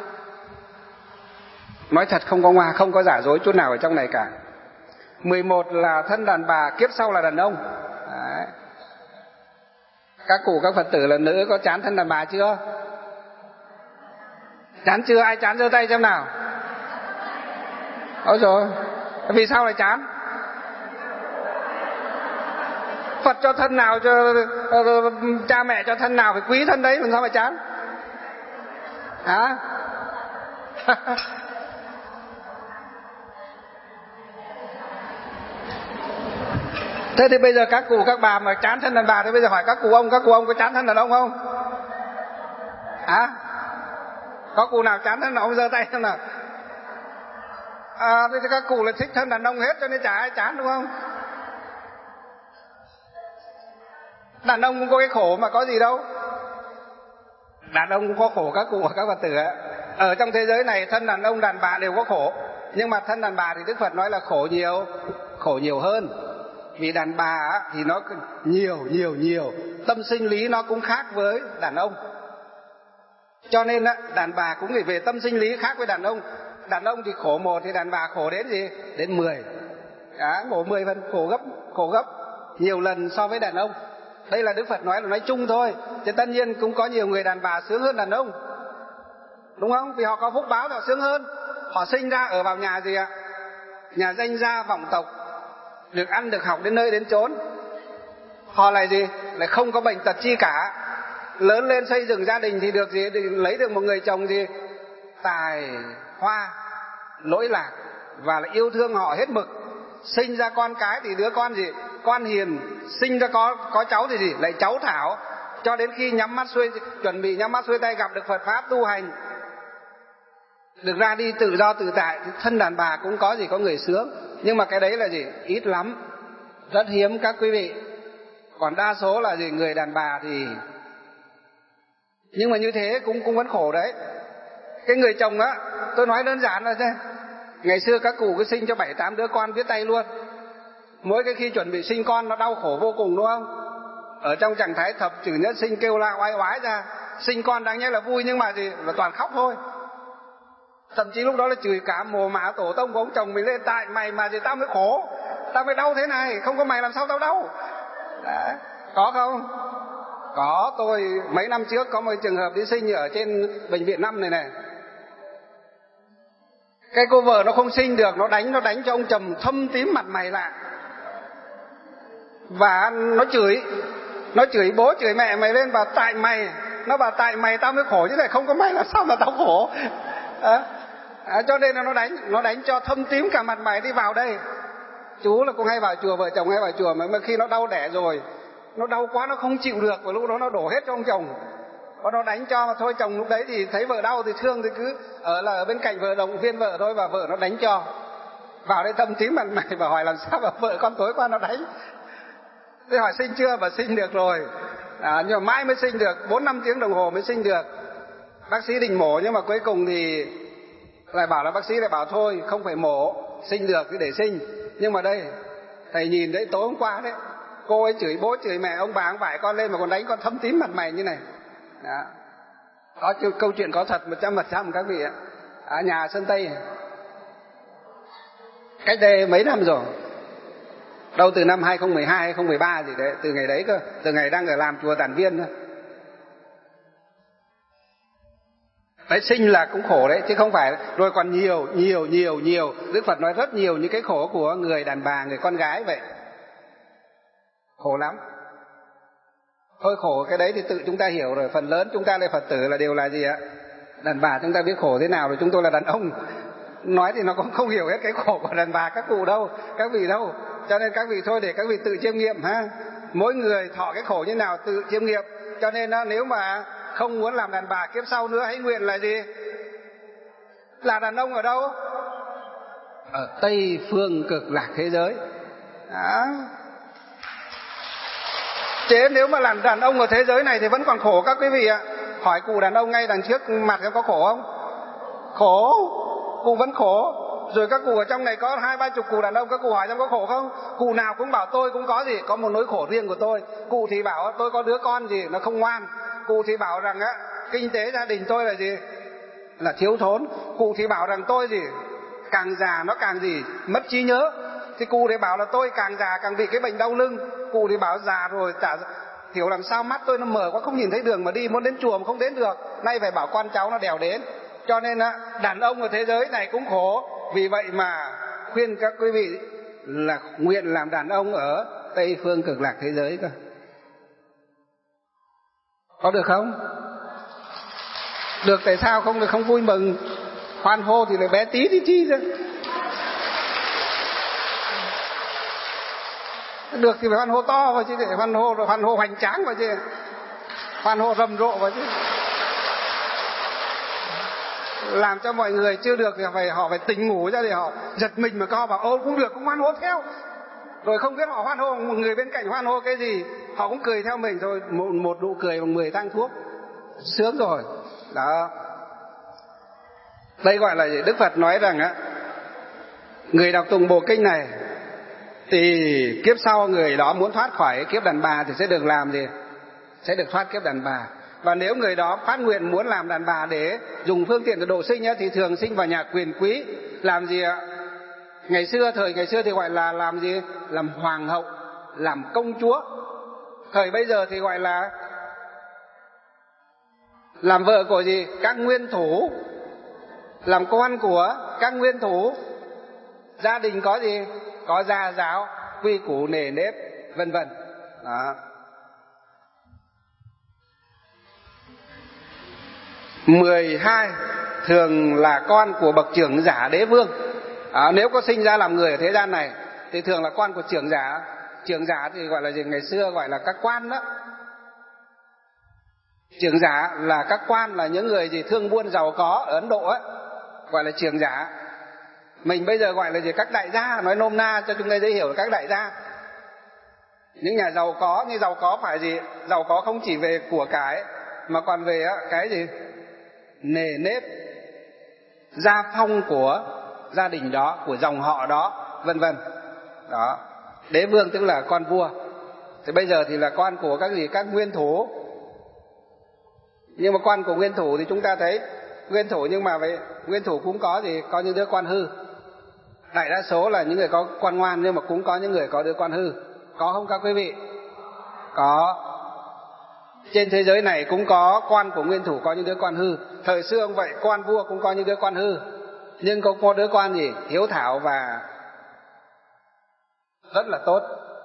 Nói thật không có ngoa, không có giả dối chút nào ở trong này cả. 11 là thân đàn bà, kiếp sau là đàn ông. Đấy. Các cụ các Phật tử là nữ có chán thân đàn bà chưa? Chán chưa? Ai chán giơ tay xem nào. Ôi rồi, vì sao lại chán? Phật cho thân nào, cho cha mẹ cho thân nào phải quý thân đấy, làm sao mà chán? Hả? Thế thì bây giờ các cụ các bà mà chán thân đàn bà thì bây giờ hỏi các cụ ông có chán thân đàn ông không? Có cụ nào chán thân đàn ông giơ tay xem nào? Thế thì các cụ là thích thân đàn ông hết cho nên chả ai chán đúng không? Đàn ông cũng có cái khổ mà có gì đâu. Đàn ông cũng có khổ các cụ và các Phật tử ạ. Ở trong thế giới này thân đàn ông đàn bà đều có khổ, nhưng mà thân đàn bà thì Đức Phật nói là khổ nhiều hơn. Vì đàn bà thì nó nhiều, tâm sinh lý nó cũng khác với đàn ông. Cho nên đàn bà cũng phải về tâm sinh lý khác với đàn ông. Đàn ông thì khổ một thì đàn bà khổ đến gì? Đến 10. Khổ 10 phần, khổ gấp nhiều lần so với đàn ông. Đây là Đức Phật nói là nói chung thôi, chứ tất nhiên cũng có nhiều người đàn bà sướng hơn đàn ông, đúng không? Vì họ có phúc báo, họ sướng hơn. Họ sinh ra ở vào nhà gì ạ? Nhà danh gia vọng tộc, được ăn được học đến nơi đến chốn. Họ lại gì? Lại không có bệnh tật chi cả. Lớn lên xây dựng gia đình thì được gì? Thì lấy được một người chồng gì? Tài hoa, lỗi lạc và lại yêu thương họ hết mực. Sinh ra con cái thì đứa con gì? Con hiền. Sinh ra có cháu thì gì? Lại cháu thảo. Cho đến khi chuẩn bị nhắm mắt xuôi tay gặp được Phật pháp tu hành, được ra đi tự do tự tại, thì thân đàn bà cũng có gì? Có người sướng. Nhưng mà cái đấy là gì? Ít lắm, rất hiếm các quý vị. Còn đa số là gì? Người đàn bà thì, nhưng mà như thế cũng vẫn khổ đấy. Cái người chồng á, tôi nói đơn giản là thế. Ngày xưa các cụ cứ sinh cho 7-8 đứa con viết tay luôn. Mỗi cái khi chuẩn bị sinh con nó đau khổ vô cùng đúng không? Ở trong trạng thái thập chử nhất sinh kêu la oai oái ra. Sinh con đáng nhẽ là vui nhưng mà gì? Là toàn khóc thôi. Thậm chí lúc đó là chửi cả mồ mả tổ tông của ông chồng mình lên. Tại mày mà gì tao mới khổ, tao mới đau thế này, không có mày làm sao tao đau. Đấy. Có không? Có. Tôi mấy năm trước có một trường hợp đi sinh ở trên bệnh viện 5 này. Cái cô vợ nó không sinh được, nó đánh cho ông chồng thâm tím mặt mày lại. Và nó chửi bố chửi mẹ mày lên, bảo tại mày, nó bảo tại mày tao mới khổ chứ này, không có mày làm sao mà tao khổ. Cho nên là nó đánh cho thâm tím cả mặt mày. Đi vào đây, chú là cũng hay vào chùa, vợ chồng hay vào chùa, mà khi nó đau đẻ rồi, nó đau quá nó không chịu được, và lúc đó nó đổ hết cho ông chồng. Nó đánh cho mà thôi, chồng lúc đấy thì thấy vợ đau thì thương thì cứ ở bên cạnh vợ, động viên vợ thôi, và vợ nó đánh cho. Vào đây thâm tím mặt mày và hỏi làm sao mà vợ con tối qua nó đánh. Thế hỏi sinh chưa? Và sinh được rồi. Nhưng mà mãi mới sinh được, 4-5 tiếng đồng hồ mới sinh được. Bác sĩ định mổ nhưng mà cuối cùng thì lại bảo là bác sĩ lại bảo thôi không phải mổ, sinh được thì để sinh. Nhưng mà đây thầy nhìn đấy, tối hôm qua đấy, cô ấy chửi bố chửi mẹ, ông bà ông vải con lên mà còn đánh con thâm tím mặt mày như này. Đó. Có câu chuyện có thật 100% các vị ạ. Ở nhà Sơn Tây cách đây mấy năm rồi, đâu từ năm 2012 2013 gì đấy, từ ngày đấy cơ, từ ngày đang ở làm chùa Tản Viên thôi. Đấy, sinh là cũng khổ đấy chứ không phải. Rồi còn nhiều. Đức Phật nói rất nhiều những cái khổ của người đàn bà, người con gái vậy. Khổ lắm. Thôi khổ cái đấy thì tự chúng ta hiểu rồi. Phần lớn chúng ta là Phật tử là đều là gì ạ? Đàn bà chúng ta biết khổ thế nào rồi. Chúng tôi là đàn ông, nói thì nó cũng không hiểu hết cái khổ của đàn bà các cụ đâu, các vị đâu. Cho nên các vị thôi để các vị tự chiêm nghiệm ha. Mỗi người thọ cái khổ như nào tự chiêm nghiệm. Cho nên nếu mà không muốn làm đàn bà kiếp sau nữa, hãy nguyện là gì? Là đàn ông ở đâu? Ở Tây Phương Cực Lạc thế giới. Đó. Chứ nếu mà làm đàn ông ở thế giới này thì vẫn còn khổ các quý vị ạ. Hỏi cụ đàn ông ngay đằng trước mặt có khổ không? Khổ, cụ vẫn khổ. Rồi các cụ ở trong này có 20-30 cụ đàn ông, các cụ hỏi xem có khổ không? Cụ nào cũng bảo tôi cũng có gì, có một nỗi khổ riêng của tôi. Cụ thì bảo tôi có đứa con gì nó không ngoan. Cụ thì bảo rằng kinh tế gia đình tôi là gì? Là thiếu thốn. Cụ thì bảo rằng tôi gì? Càng già nó càng gì? Mất trí nhớ. Thì cụ thì bảo là tôi càng già càng bị cái bệnh đau lưng. Cụ thì bảo già rồi hiểu làm sao mắt tôi nó mở quá không nhìn thấy đường mà đi, muốn đến chùa mà không đến được. Nay phải bảo con cháu nó đèo đến. Cho nên đàn ông ở thế giới này cũng khổ. Vì vậy mà khuyên các quý vị là nguyện làm đàn ông ở Tây Phương Cực Lạc thế giới cơ. Có được không? Được, tại sao không vui mừng hoan hô thì lại bé tí thì chi ra. Được thì phải hoan hô to vào chứ, để hoan hô hoành tráng vào chứ, hoan hô rầm rộ vào chứ. Làm cho mọi người chưa được thì họ phải tỉnh ngủ ra, để họ giật mình mà co bảo ô cũng được, cũng hoan hô theo. Rồi không biết họ hoan hô, một người bên cạnh hoan hô cái gì, họ cũng cười theo mình thôi. Một nụ cười bằng 10 thang thuốc, sướng rồi. Đó. Đây gọi là Đức Phật nói rằng á, người đọc tụng bộ kinh này thì kiếp sau người đó muốn thoát khỏi cái kiếp đàn bà thì sẽ được làm gì? Sẽ được thoát kiếp đàn bà. Và nếu người đó phát nguyện muốn làm đàn bà để dùng phương tiện để độ sinh á, thì thường sinh vào nhà quyền quý. Làm gì ạ? Thời ngày xưa thì gọi là làm gì? Làm hoàng hậu, làm công chúa. Thời bây giờ thì gọi là làm vợ của gì? Các nguyên thủ, làm con của các nguyên thủ. Gia đình có gì? Có gia giáo, quy củ nề nếp, vân vân. Đó. 12 thường là con của bậc trưởng giả đế vương. Nếu có sinh ra làm người ở thế gian này thì thường là con của trưởng giả. Trưởng giả thì gọi là gì? Ngày xưa gọi là các quan đó. Trưởng giả là các quan, là những người gì thương buôn giàu có ở Ấn Độ ấy, gọi là trưởng giả. Mình bây giờ gọi là gì? Các đại gia, nói nôm na cho chúng ta dễ hiểu là các đại gia. Những nhà giàu có, nhưng giàu có phải gì? Giàu có không chỉ về của cải mà còn về cái gì? Nề nếp, gia phong của gia đình đó, của dòng họ đó, vân vân. Đó. Đế vương tức là con vua. Thì bây giờ thì là con của các gì? Các nguyên thủ. Nhưng mà con của nguyên thủ thì chúng ta thấy nguyên thủ, nhưng mà vậy nguyên thủ cũng có gì? Có những đứa con hư. Đại đa số là những người có con ngoan, nhưng mà cũng có những người có đứa con hư. Có không các quý vị? Có. Trên thế giới này cũng có con của nguyên thủ có những đứa con hư. Thời xưa cũng vậy, con vua cũng có những đứa con hư. Nhưng có một đứa con gì? Hiếu thảo và rất là tốt.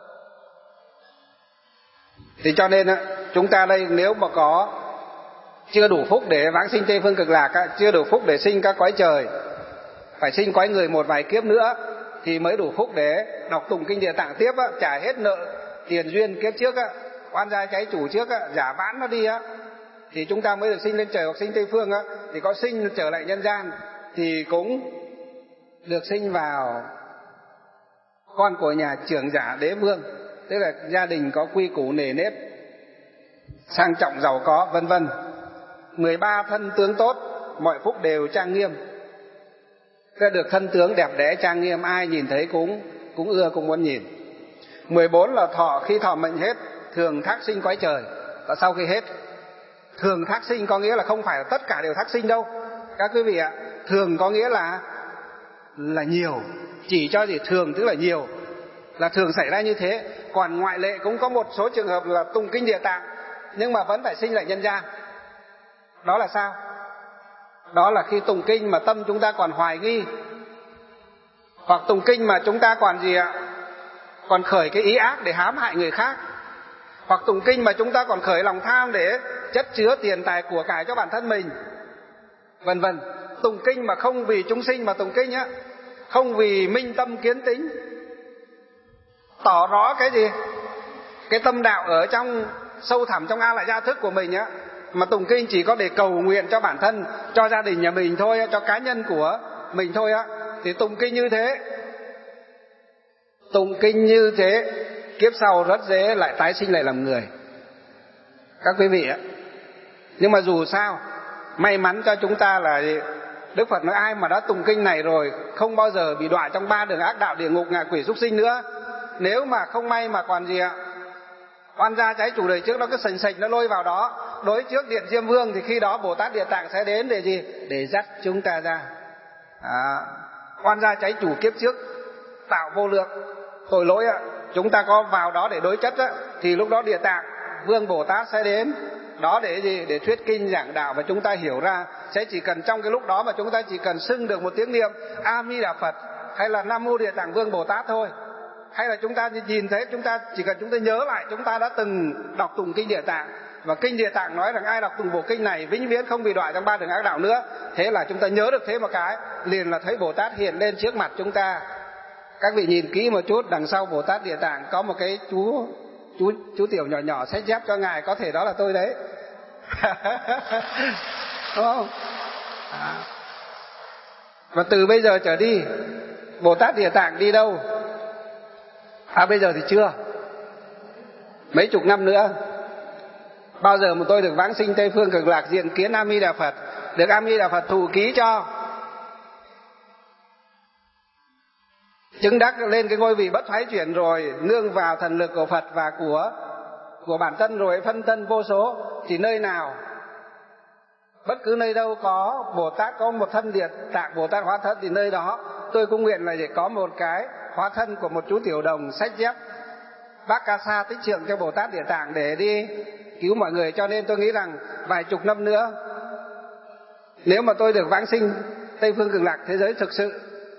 Thì cho nên chúng ta đây nếu mà có chưa đủ phúc để vãng sinh Tây Phương Cực Lạc, chưa đủ phúc để sinh các cõi trời, phải sinh cõi người một vài kiếp nữa thì mới đủ phúc để đọc tụng kinh Địa Tạng tiếp, trả hết nợ tiền duyên kiếp trước, oan gia trái chủ trước, giả vãn nó đi, thì chúng ta mới được sinh lên trời hoặc sinh Tây Phương. Thì có sinh trở lại nhân gian thì cũng được sinh vào con của nhà trưởng giả đế vương, tức là gia đình có quy củ nề nếp, sang trọng giàu có, vân vân. 13 thân tướng tốt, mọi phúc đều trang nghiêm. Cái được thân tướng đẹp đẽ trang nghiêm, ai nhìn thấy cũng ưa, cũng muốn nhìn. 14 là khi thọ mệnh hết, thường thác sinh cõi trời. Và sau khi hết, thường thác sinh có nghĩa là không phải là tất cả đều thác sinh đâu các quý vị ạ. Thường có nghĩa là nhiều, chỉ cho gì? Thường tức là nhiều, là thường xảy ra như thế. Còn ngoại lệ cũng có một số trường hợp là tụng kinh Địa Tạng nhưng mà vẫn phải sinh lại nhân gian. Đó là sao? Đó là khi tụng kinh mà tâm chúng ta còn hoài nghi, hoặc tụng kinh mà chúng ta còn gì ạ? Còn khởi cái ý ác để hãm hại người khác, hoặc tụng kinh mà chúng ta còn khởi lòng tham để chất chứa tiền tài của cải cho bản thân mình, vân vân. Tụng kinh mà không vì chúng sinh mà tụng kinh á, không vì minh tâm kiến tính, tỏ rõ cái gì? Cái tâm đạo ở trong sâu thẳm trong A Lại Gia thức của mình á, mà tụng kinh chỉ có để cầu nguyện cho bản thân, cho gia đình nhà mình thôi, cho cá nhân của mình thôi á, thì tụng kinh như thế, kiếp sau rất dễ lại tái sinh lại làm người các quý vị ạ. Nhưng mà dù sao, may mắn cho chúng ta là Đức Phật nói ai mà đã tụng kinh này rồi không bao giờ bị đọa trong 3 đường ác đạo, địa ngục, ngạ quỷ, súc sinh nữa. Nếu mà không may mà còn gì ạ, oan gia trái chủ đời trước nó cứ sành sạch nó lôi vào đó, đối trước Điện Diêm Vương, thì khi đó Bồ Tát Địa Tạng sẽ đến để gì? Để dắt chúng ta ra. Oan gia trái chủ kiếp trước tạo vô lượng tội lỗi ạ, chúng ta có vào đó để đối chất á, thì lúc đó Địa Tạng Vương Bồ Tát sẽ đến đó để gì? Để thuyết kinh giảng đạo, và chúng ta hiểu ra. Sẽ chỉ cần trong cái lúc đó mà chúng ta chỉ cần xưng được một tiếng niệm A Di Đà Phật hay là Nam Mô Địa Tạng Vương Bồ Tát thôi, hay là chúng ta nhìn thấy, chỉ cần chúng ta nhớ lại chúng ta đã từng đọc tụng kinh Địa Tạng, và kinh Địa Tạng nói rằng ai đọc tụng bộ kinh này vĩnh viễn không bị đọa trong 3 đường ác đạo nữa. Thế là chúng ta nhớ được thế một cái, liền là thấy Bồ Tát hiện lên trước mặt chúng ta. Các vị nhìn kỹ một chút, đằng sau Bồ Tát Địa Tạng có một cái chú tiểu nhỏ nhỏ xách dép cho ngài, có thể đó là tôi đấy. Đúng không? Và từ bây giờ trở đi, Bồ Tát Địa Tạng đi đâu? Bây giờ thì chưa. Mấy chục năm nữa, bao giờ mà tôi được vãng sinh Tây Phương Cực Lạc diện kiến A Di Đà Phật, được A Di Đà Phật thụ ký cho, chứng đắc lên cái ngôi vị bất thoái chuyển rồi, nương vào thần lực của Phật và của bản thân rồi phân thân vô số, thì nơi nào, bất cứ nơi đâu có Bồ Tát, có một thân Địa Tạng Bồ Tát hóa thân, thì nơi đó tôi cũng nguyện là để có một cái hóa thân của một chú tiểu đồng xách dép Bác Ca Sa tích trượng cho Bồ Tát Địa Tạng để đi cứu mọi người. Cho nên tôi nghĩ rằng vài chục năm nữa, nếu mà tôi được vãng sinh Tây Phương Cực Lạc thế giới thực sự,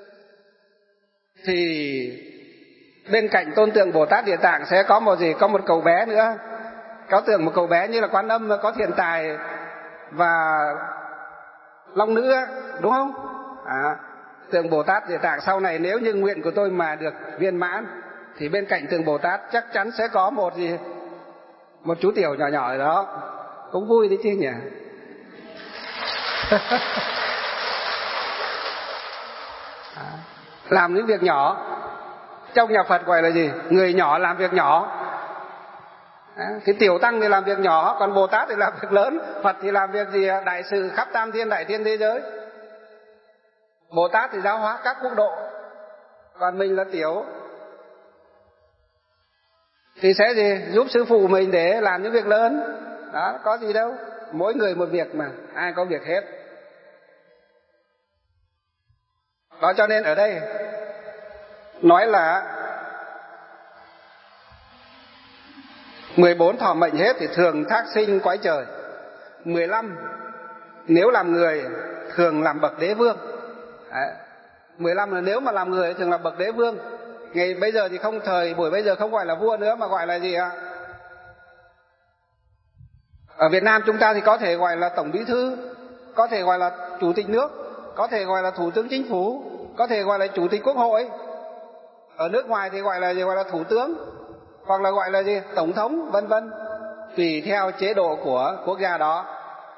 thì bên cạnh tôn tượng Bồ Tát Địa Tạng sẽ có một gì? Có một cậu bé nữa. Có tượng một cậu bé như là Quan Âm, có Thiện Tài và Long Nữ, đúng không? Tượng Bồ Tát Địa Tạng sau này nếu như nguyện của tôi mà được viên mãn, thì bên cạnh tượng Bồ Tát chắc chắn sẽ có một gì? Một chú tiểu nhỏ nhỏ ở đó. Cũng vui đấy chứ nhỉ? Làm những việc nhỏ. Trong nhà Phật gọi là gì? Người nhỏ làm việc nhỏ. Cái tiểu tăng thì làm việc nhỏ, còn Bồ Tát thì làm việc lớn. Phật thì làm việc gì? Đại sự khắp tam thiên đại thiên thế giới. Bồ Tát thì giáo hóa các quốc độ, còn mình là tiểu thì sẽ gì? Giúp sư phụ mình để làm những việc lớn. Đó, có gì đâu. Mỗi người một việc mà, ai có việc hết. Đó, cho nên ở đây nói là 14 thọ mệnh hết thì thường thác sinh cõi trời. 15 nếu làm người thường làm bậc đế vương. 15 là nếu mà làm người thường làm bậc đế vương. Ngày bây giờ thì không, thời buổi bây giờ không gọi là vua nữa mà gọi là gì ạ? Ở Việt Nam chúng ta thì có thể gọi là tổng bí thư, có thể gọi là chủ tịch nước, có thể gọi là thủ tướng chính phủ, có thể gọi là chủ tịch quốc hội. Ở nước ngoài thì gọi là gì? Gọi là thủ tướng, hoặc là gọi là gì? Tổng thống, vân vân, tùy theo chế độ của quốc gia đó.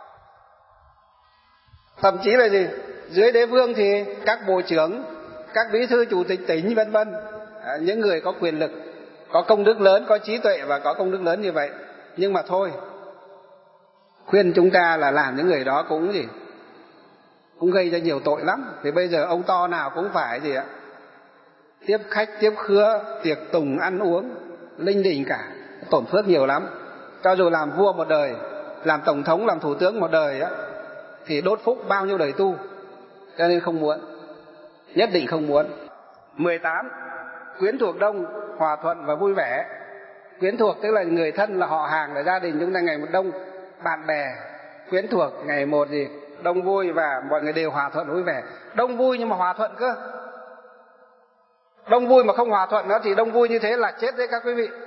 Thậm chí là gì? Dưới đế vương thì các bộ trưởng, các bí thư chủ tịch tỉnh, vân vân, những người có quyền lực, có công đức lớn, có trí tuệ và có công đức lớn như vậy. Nhưng mà thôi, khuyên chúng ta là làm những người đó cũng gì? Cũng gây ra nhiều tội lắm. Thì bây giờ ông to nào cũng phải gì ạ? Tiếp khách, tiếp khứa, tiệc tùng, ăn uống, linh đình cả, tổn phước nhiều lắm. Cho dù làm vua một đời, làm tổng thống, làm thủ tướng một đời á, thì đốt phúc bao nhiêu đời tu. Cho nên không muốn, nhất định không muốn. 18. Quyến thuộc đông, hòa thuận và vui vẻ. Quyến thuộc tức là người thân, là họ hàng, là gia đình chúng ta ngày một đông. Bạn bè, quyến thuộc ngày một gì? Đông vui và mọi người đều hòa thuận vui vẻ. Đông vui nhưng mà hòa thuận cơ. Đông vui mà không hòa thuận nữa thì đông vui như thế là chết đấy các quý vị.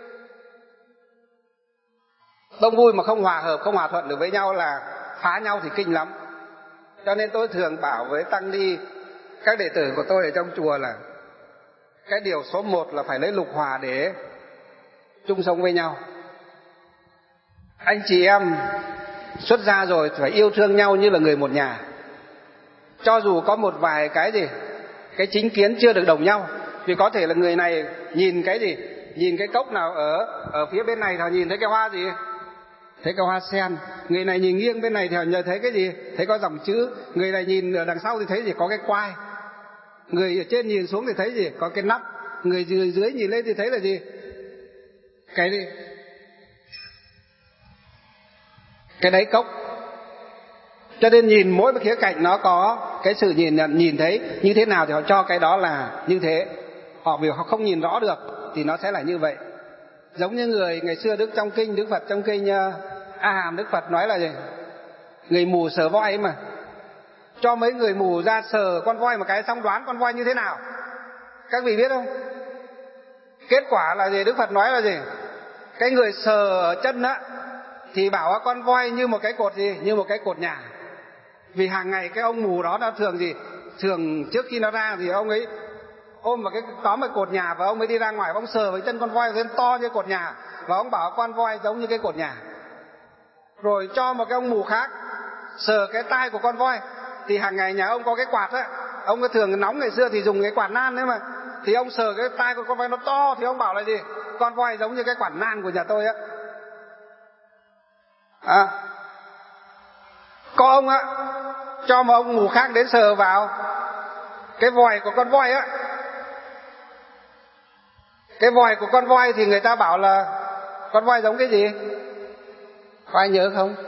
Đông vui mà không hòa hợp, không hòa thuận được với nhau là phá nhau thì kinh lắm. Cho nên tôi thường bảo với tăng ni, các đệ tử của tôi ở trong chùa là cái điều số 1 là phải lấy lục hòa để chung sống với nhau. Anh chị em xuất gia rồi phải yêu thương nhau như là người một nhà. Cho dù có một vài cái gì, cái chính kiến chưa được đồng nhau, vì có thể là người này nhìn cái gì, nhìn cái cốc nào ở phía bên này thì nhìn thấy cái hoa gì, thấy cái hoa sen. Người này nhìn nghiêng bên này thì nhờ thấy cái gì, thấy có dòng chữ. Người này nhìn ở đằng sau thì thấy gì, có cái quai. Người ở trên nhìn xuống thì thấy gì, có cái nắp. Người dưới nhìn lên thì thấy là gì, cái gì, cái đáy cốc. Cho nên nhìn mỗi một khía cạnh nó có cái sự nhìn nhận, nhìn thấy như thế nào thì họ cho cái đó là như thế. Vì họ không nhìn rõ được thì nó sẽ là như vậy. Giống như người ngày xưa Đức Phật trong kinh A Hàm, Đức Phật nói là gì? Người mù sờ voi ấy mà. Cho mấy người mù ra sờ con voi một cái xong đoán con voi như thế nào. Các vị biết không? Kết quả là gì? Đức Phật nói là gì? Cái người sờ ở chân á thì bảo con voi như một cái cột gì? Như một cái cột nhà. Vì hàng ngày cái ông mù đó nó thường gì? Thường trước khi nó ra thì ông ấy ôm vào cái tóm vào cột nhà, và ông mới đi ra ngoài, và ông sờ với chân con voi lên to như cột nhà, và ông bảo con voi giống như cái cột nhà. Rồi cho một cái ông mù khác sờ cái tai của con voi, thì hàng ngày nhà ông có cái quạt á, ông cái thường nóng ngày xưa thì dùng cái quạt nan đấy mà, thì ông sờ cái tai của con voi nó to, thì ông bảo là gì? Con voi giống như cái quạt nan của nhà tôi á. Có ông á cho một ông mù khác đến sờ vào cái vòi của con voi á, cái vòi của con voi thì người ta bảo là con voi giống cái gì? Có ai nhớ không?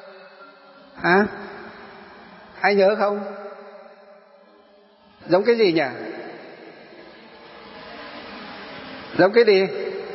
Ai nhớ không? Giống cái gì nhỉ? Giống cái gì?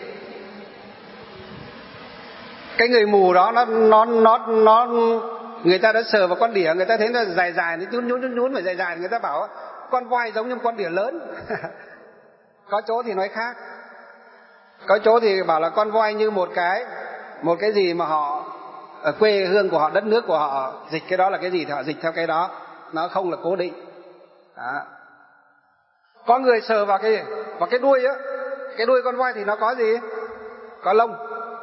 Cái người mù đó nó người ta đã sờ vào con đỉa, người ta thấy nó dài dài, nó nhún phải dài dài, người ta bảo con voi giống như một con đỉa lớn. Có chỗ thì nói khác, có chỗ thì bảo là con voi như một cái gì mà họ ở quê hương của họ, đất nước của họ dịch cái đó là cái gì thì họ dịch theo cái đó, nó không là cố định. Đó. Có người sờ vào cái đuôi á, cái đuôi con voi thì nó có gì? Có lông.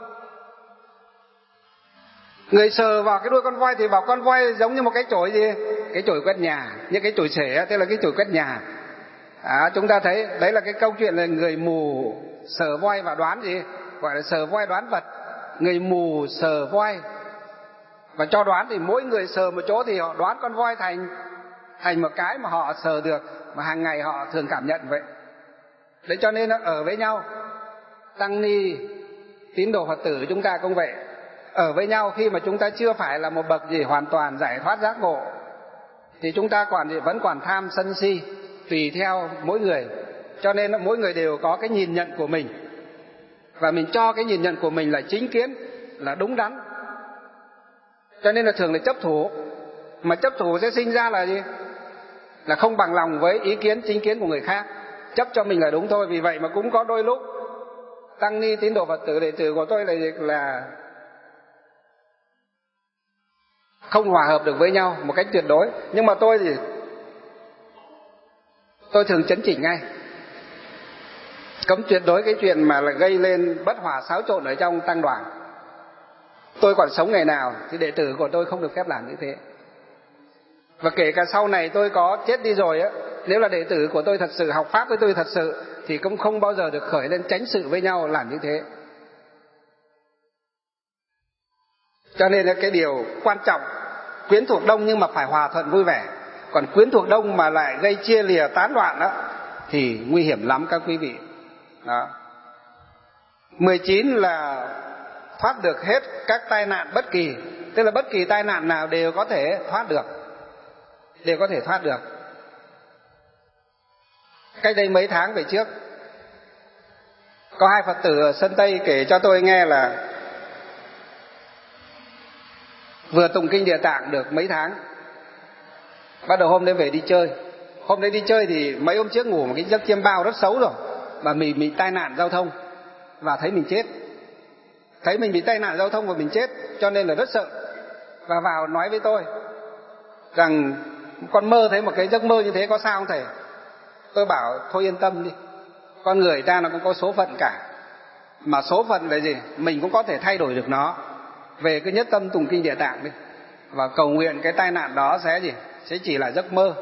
Người sờ vào cái đuôi con voi thì bảo con voi giống như một cái chổi gì? Cái chổi quét nhà, như cái chổi xể, tức là cái chổi quét nhà. Chúng ta thấy đấy là cái câu chuyện là người mù sờ voi và đoán gì? Gọi là sờ voi đoán vật. Người mù sờ voi và cho đoán, thì mỗi người sờ một chỗ thì họ đoán con voi thành một cái mà họ sờ được, mà hàng ngày họ thường cảm nhận vậy. Đấy cho nên ở với nhau, tăng ni tín đồ Phật tử chúng ta cũng vậy. Ở với nhau khi mà chúng ta chưa phải là một bậc gì hoàn toàn giải thoát giác ngộ, thì chúng ta vẫn còn tham sân si tùy theo mỗi người. Cho nên mỗi người đều có cái nhìn nhận của mình, và mình cho cái nhìn nhận của mình là chính kiến, là đúng đắn. Cho nên là thường là chấp thủ, mà chấp thủ sẽ sinh ra là gì? Là không bằng lòng với ý kiến chính kiến của người khác, chấp cho mình là đúng thôi. Vì vậy mà cũng có đôi lúc tăng ni tín đồ Phật tử đệ tử của tôi là không hòa hợp được với nhau một cách tuyệt đối. Nhưng mà tôi thường chấn chỉnh ngay, cấm tuyệt đối cái chuyện mà là gây lên bất hòa xáo trộn ở trong tăng đoàn. Tôi còn sống ngày nào thì đệ tử của tôi không được phép làm như thế. Và kể cả sau này tôi có chết đi rồi á, nếu là đệ tử của tôi thật sự học pháp với tôi thật sự, thì cũng không bao giờ được khởi lên tránh sự với nhau làm như thế. Cho nên là cái điều quan trọng, quyến thuộc đông nhưng mà phải hòa thuận vui vẻ. Còn quyến thuộc đông mà lại gây chia lìa tán loạn đó thì nguy hiểm lắm các quý vị. Đó. 19 là thoát được hết các tai nạn bất kỳ, tức là bất kỳ tai nạn nào đều có thể thoát được, đều có thể thoát được. Cách đây mấy tháng về trước, có hai Phật tử ở Sơn Tây kể cho tôi nghe là vừa tụng kinh Địa Tạng được mấy tháng, bắt đầu hôm đấy về đi chơi. Hôm đấy đi chơi thì mấy hôm trước ngủ một cái giấc chiêm bao rất xấu rồi, và mình bị tai nạn giao thông và thấy mình chết. Thấy mình bị tai nạn giao thông và mình chết, cho nên là rất sợ. Và vào nói với tôi rằng con mơ thấy một cái giấc mơ như thế, có sao không thầy? Tôi bảo thôi yên tâm đi, con người ta nó cũng có số phận cả. Mà số phận là gì? Mình cũng có thể thay đổi được nó. Về cứ nhất tâm tụng kinh Địa Tạng đi, và cầu nguyện cái tai nạn đó sẽ gì? Sẽ chỉ là giấc mơ.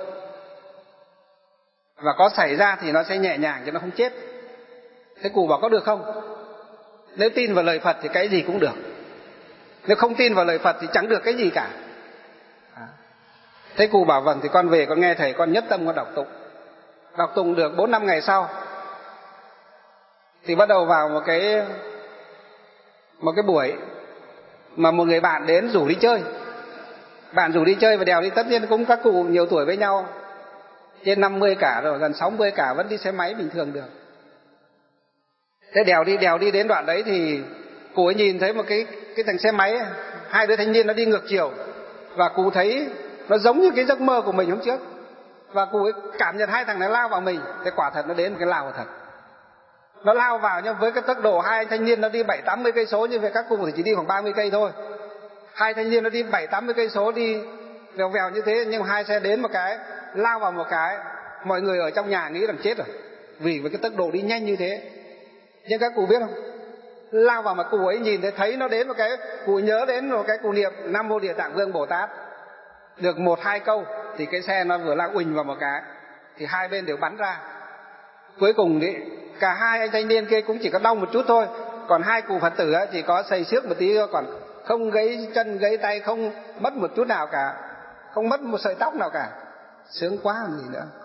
Và có xảy ra thì nó sẽ nhẹ nhàng chứ nó không chết. Thế cụ bảo có được không? Nếu tin vào lời Phật thì cái gì cũng được, nếu không tin vào lời Phật thì chẳng được cái gì cả. Thế cụ bảo vâng, thì con về con nghe thầy, con nhất tâm con đọc tụng. Đọc tụng được 4-5 ngày sau thì bắt đầu vào một cái buổi mà một người bạn đến rủ đi chơi. Bạn rủ đi chơi và đèo đi, tất nhiên cũng các cụ nhiều tuổi với nhau, trên 50 cả rồi, gần 60 cả, vẫn đi xe máy bình thường được. Thế đèo đi đến đoạn đấy thì cụ ấy nhìn thấy một cái thằng xe máy, hai đứa thanh niên nó đi ngược chiều, và cụ thấy nó giống như cái giấc mơ của mình hôm trước. Và cụ ấy cảm nhận hai thằng này lao vào mình. Thế quả thật nó đến một cái lao thật. Nó lao vào, nhưng với cái tốc độ hai thanh niên nó đi 70-80 cây số, như vậy các cụ thì chỉ đi khoảng 30 cây thôi. Hai thanh niên nó đi 70-80 cây số, đi vèo vèo như thế, nhưng hai xe đến một cái, lao vào một cái, mọi người ở trong nhà nghĩ rằng chết rồi. vì với cái tốc độ đi nhanh như thế. Nhưng các cụ biết không, lao vào mà cụ ấy nhìn thấy nó đến một cái, cụ nhớ đến một cái cụ niệm Nam Mô Địa Tạng Vương Bồ Tát được 1-2 câu thì cái xe nó vừa lao uỳnh vào một cái thì hai bên đều bắn ra. Cuối cùng thì cả hai anh thanh niên kia cũng chỉ có đau một chút thôi, còn hai cụ Phật tử chỉ có xây xước một tí, còn không gãy chân gãy tay, không mất một chút nào cả, không mất một sợi tóc nào cả. Sướng quá làm gì nữa.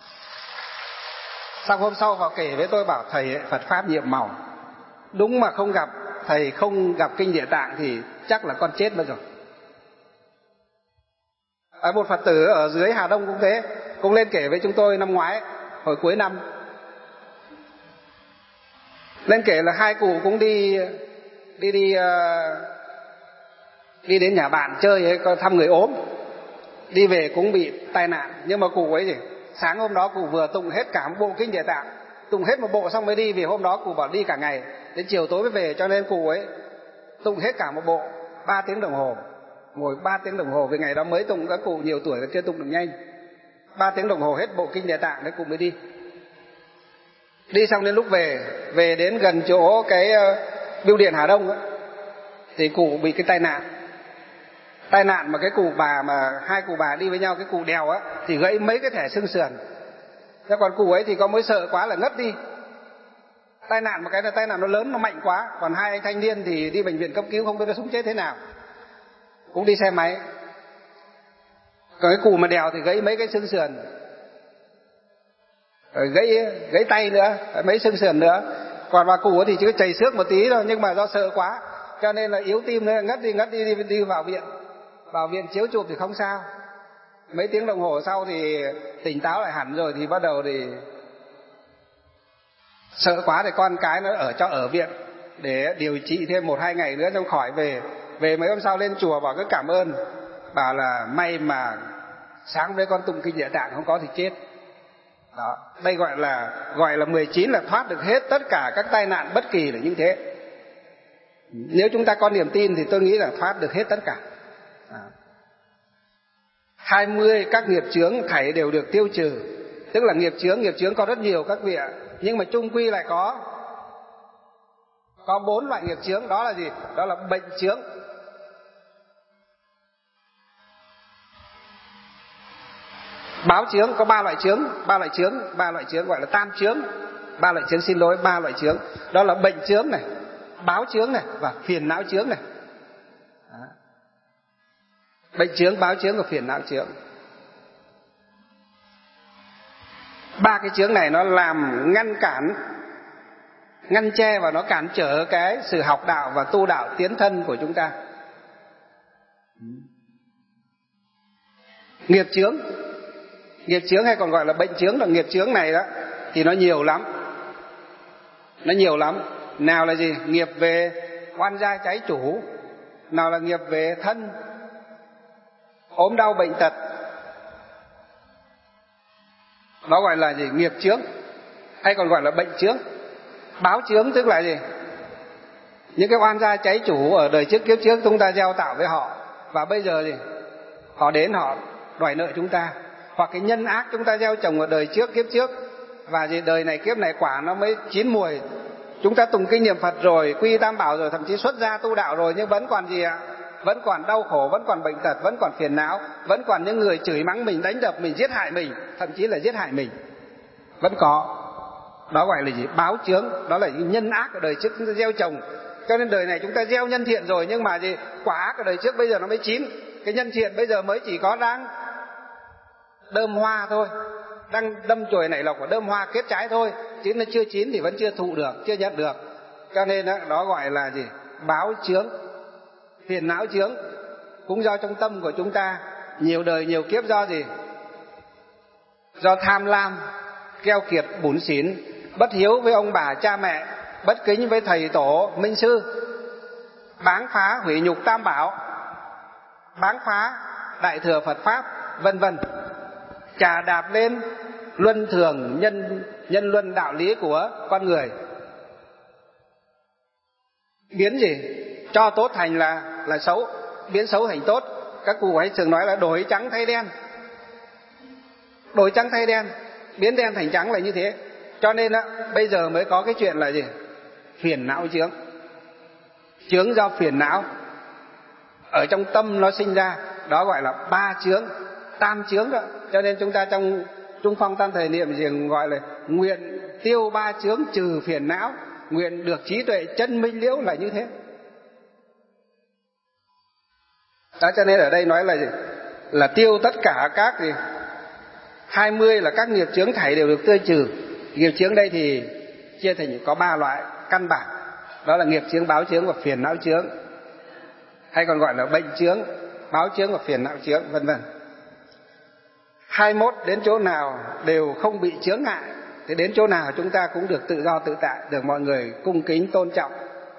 Xong hôm sau vào kể với tôi bảo thầy Phật Pháp nhiệm màu, đúng mà không gặp thầy, không gặp kinh Địa Tạng thì chắc là con chết mất rồi. Một Phật tử ở dưới Hà Đông cũng thế, cũng lên kể với chúng tôi năm ngoái hồi cuối năm. Lên kể là hai cụ cũng đi đến nhà bạn chơi ấy, thăm người ốm, đi về cũng bị tai nạn. Nhưng mà cụ ấy gì, sáng hôm đó cụ vừa tụng hết cả một bộ kinh Địa Tạng, tụng hết một bộ xong mới đi, vì hôm đó cụ bảo đi cả ngày, đến chiều tối mới về, cho nên cụ ấy tụng hết cả một bộ 3 tiếng đồng hồ, ngồi 3 tiếng đồng hồ. Vì ngày đó mới tụng, các cụ nhiều tuổi chưa tụng được nhanh, 3 tiếng đồng hồ hết bộ kinh Địa Tạng đấy cụ mới đi. Đi xong đến lúc về đến gần chỗ cái bưu điện Hà Đông ấy, thì cụ bị cái tai nạn mà cái cụ bà mà hai cụ bà đi với nhau, cái cụ đèo á thì gãy mấy cái thẻ xương sườn. Thế còn cụ ấy thì có mới sợ quá là ngất đi. Tai nạn một cái là tai nạn nó lớn, nó mạnh quá. Còn hai anh thanh niên thì đi bệnh viện cấp cứu không biết nó sống chết thế nào, cũng đi xe máy. Còn cái cụ mà đèo thì gãy mấy cái xương sườn, rồi gãy tay nữa, mấy xương sườn nữa. Còn bà cụ thì chỉ có chảy xước một tí thôi, nhưng mà do sợ quá cho nên là yếu tim nữa, ngất đi vào viện. Vào viện chiếu chụp thì không sao. Mấy tiếng đồng hồ sau thì tỉnh táo lại hẳn rồi, thì bắt đầu thì sợ quá thì con cái nó ở viện để điều trị thêm 1-2 ngày nữa xong khỏi về. Về mấy hôm sau lên chùa bảo cái cảm ơn, bảo là may mà sáng với con tụng kinh Địa Tạng, không có thì chết. Đó, đây gọi là 19 là thoát được hết tất cả các tai nạn bất kỳ là như thế. Nếu chúng ta có niềm tin thì tôi nghĩ là thoát được hết tất cả. 20 các nghiệp chướng thảy đều được tiêu trừ. Tức là nghiệp chướng có rất nhiều các vị ạ, nhưng mà chung quy lại có 4 loại nghiệp chướng. Đó là gì? Đó là bệnh chướng, báo chướng. Có 3 loại chướng gọi là tam chướng. 3 loại chướng. Đó là bệnh chướng này, báo chướng này và phiền não chướng này. Bệnh chướng, báo chướng và phiền não chướng. 3 cái chướng này nó làm ngăn cản, ngăn che và nó cản trở cái sự học đạo và tu đạo tiến thân của chúng ta. Nghiệp chướng hay còn gọi là bệnh chướng, là nghiệp chướng này đó thì nó nhiều lắm. Nào là gì? Nghiệp về oan gia trái chủ, nào là nghiệp về thân, ốm đau bệnh tật, đó gọi là gì? Nghiệp chướng hay còn gọi là bệnh chướng. Báo chướng tức là gì? Những cái oan gia trái chủ ở đời trước kiếp trước chúng ta gieo tạo với họ, và bây giờ gì? Họ đến họ đòi nợ chúng ta. Hoặc cái nhân ác chúng ta gieo trồng ở đời trước kiếp trước, và gì đời này kiếp này quả nó mới chín mùi. Chúng ta tụng kinh niệm Phật rồi, quy tam bảo rồi, thậm chí xuất gia tu đạo rồi, nhưng vẫn còn gì ạ? Vẫn còn đau khổ, vẫn còn bệnh tật, vẫn còn phiền não, vẫn còn những người chửi mắng mình, đánh đập mình, giết hại mình, thậm chí là giết hại mình, vẫn có. Đó gọi là gì? Báo chướng. Đó là những nhân ác ở đời trước chúng ta gieo trồng. Cho nên đời này chúng ta gieo nhân thiện rồi, nhưng mà gì? Quả ác ở đời trước bây giờ nó mới chín. Cái nhân thiện bây giờ mới chỉ có đang đơm hoa thôi, đang đâm chồi nảy lộc và đơm hoa kết trái thôi, chứ nó chưa chín thì vẫn chưa thụ được, chưa nhận được. Cho nên đó gọi là gì? Báo chướng. Phiền não chướng cũng do trong tâm của chúng ta nhiều đời nhiều kiếp, do gì? Do tham lam, keo kiệt, bủn xỉn, bất hiếu với ông bà cha mẹ, bất kính với thầy tổ minh sư, báng phá hủy nhục tam bảo, báng phá đại thừa Phật pháp, vân vân, chà đạp lên luân thường nhân luân đạo lý của con người, biến gì? Cho tốt thành là xấu, biến xấu thành tốt. Các cụ ấy thường nói là đổi trắng thay đen, biến đen thành trắng là như thế. Cho nên á, bây giờ mới có cái chuyện là gì? Phiền não chướng. Chướng do phiền não ở trong tâm nó sinh ra, đó gọi là ba chướng, tam chướng đó. Cho nên chúng ta trong Trung Phong Tam Thời Niệm Diền gọi là nguyện tiêu ba chướng trừ phiền não, nguyện được trí tuệ chân minh liễu, là như thế. Đó, cho nên ở đây nói là gì? Là tiêu tất cả các gì? 20 là các nghiệp chướng thảy đều được tiêu trừ. Nghiệp chướng đây thì chia thành có 3 loại căn bản. Đó là nghiệp chướng, báo chướng và phiền não chướng, hay còn gọi là bệnh chướng, báo chướng và phiền não chướng, vân vân. 21 đến chỗ nào đều không bị chướng ngại, thì đến chỗ nào chúng ta cũng được tự do tự tại, được mọi người cung kính tôn trọng,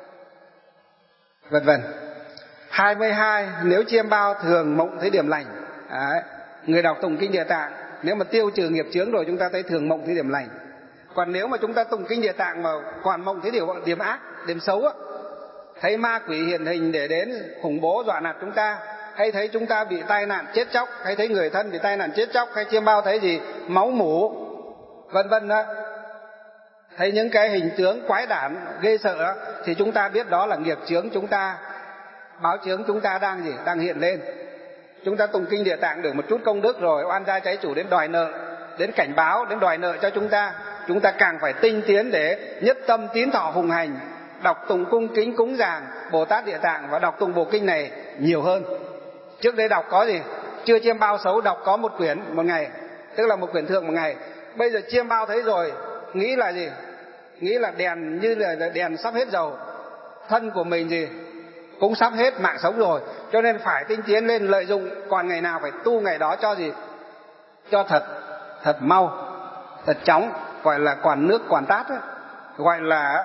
vân vân. 22 nếu chiêm bao thường mộng thấy điểm lành. Đấy, người đọc tụng kinh Địa Tạng nếu mà tiêu trừ nghiệp chướng rồi chúng ta thấy thường mộng thấy điểm lành. Còn nếu mà chúng ta tụng kinh Địa Tạng mà còn mộng thấy điểm ác, điểm xấu á, thấy ma quỷ hiện hình để đến khủng bố dọa nạt chúng ta, hay thấy chúng ta bị tai nạn chết chóc, hay thấy người thân bị tai nạn chết chóc, hay chiêm bao thấy gì máu mủ, vân vân đó, thấy những cái hình tướng quái đản ghê sợ đó, thì chúng ta biết đó là nghiệp chướng chúng ta, báo chướng chúng ta đang gì? Đang hiện lên. Chúng ta tụng kinh Địa Tạng được một chút công đức rồi, oan gia trái chủ đến đòi nợ, đến cảnh báo, đến đòi nợ cho chúng ta càng phải tinh tiến để nhất tâm tín thọ phụng hành, đọc tụng cung kính cúng dường Bồ Tát Địa Tạng và đọc tụng bộ kinh này nhiều hơn. Trước đây đọc có gì? Chưa chiêm bao xấu đọc có một quyển một ngày, tức là một quyển thượng một ngày. Bây giờ chiêm bao thấy rồi, nghĩ là gì? Nghĩ là đèn, như là đèn sắp hết dầu, thân của mình gì cũng sắp hết mạng sống rồi, cho nên phải tinh tiến lên, lợi dụng còn ngày nào phải tu ngày đó cho gì? Cho thật mau, thật chóng, gọi là quản nước quản tát ấy. Gọi là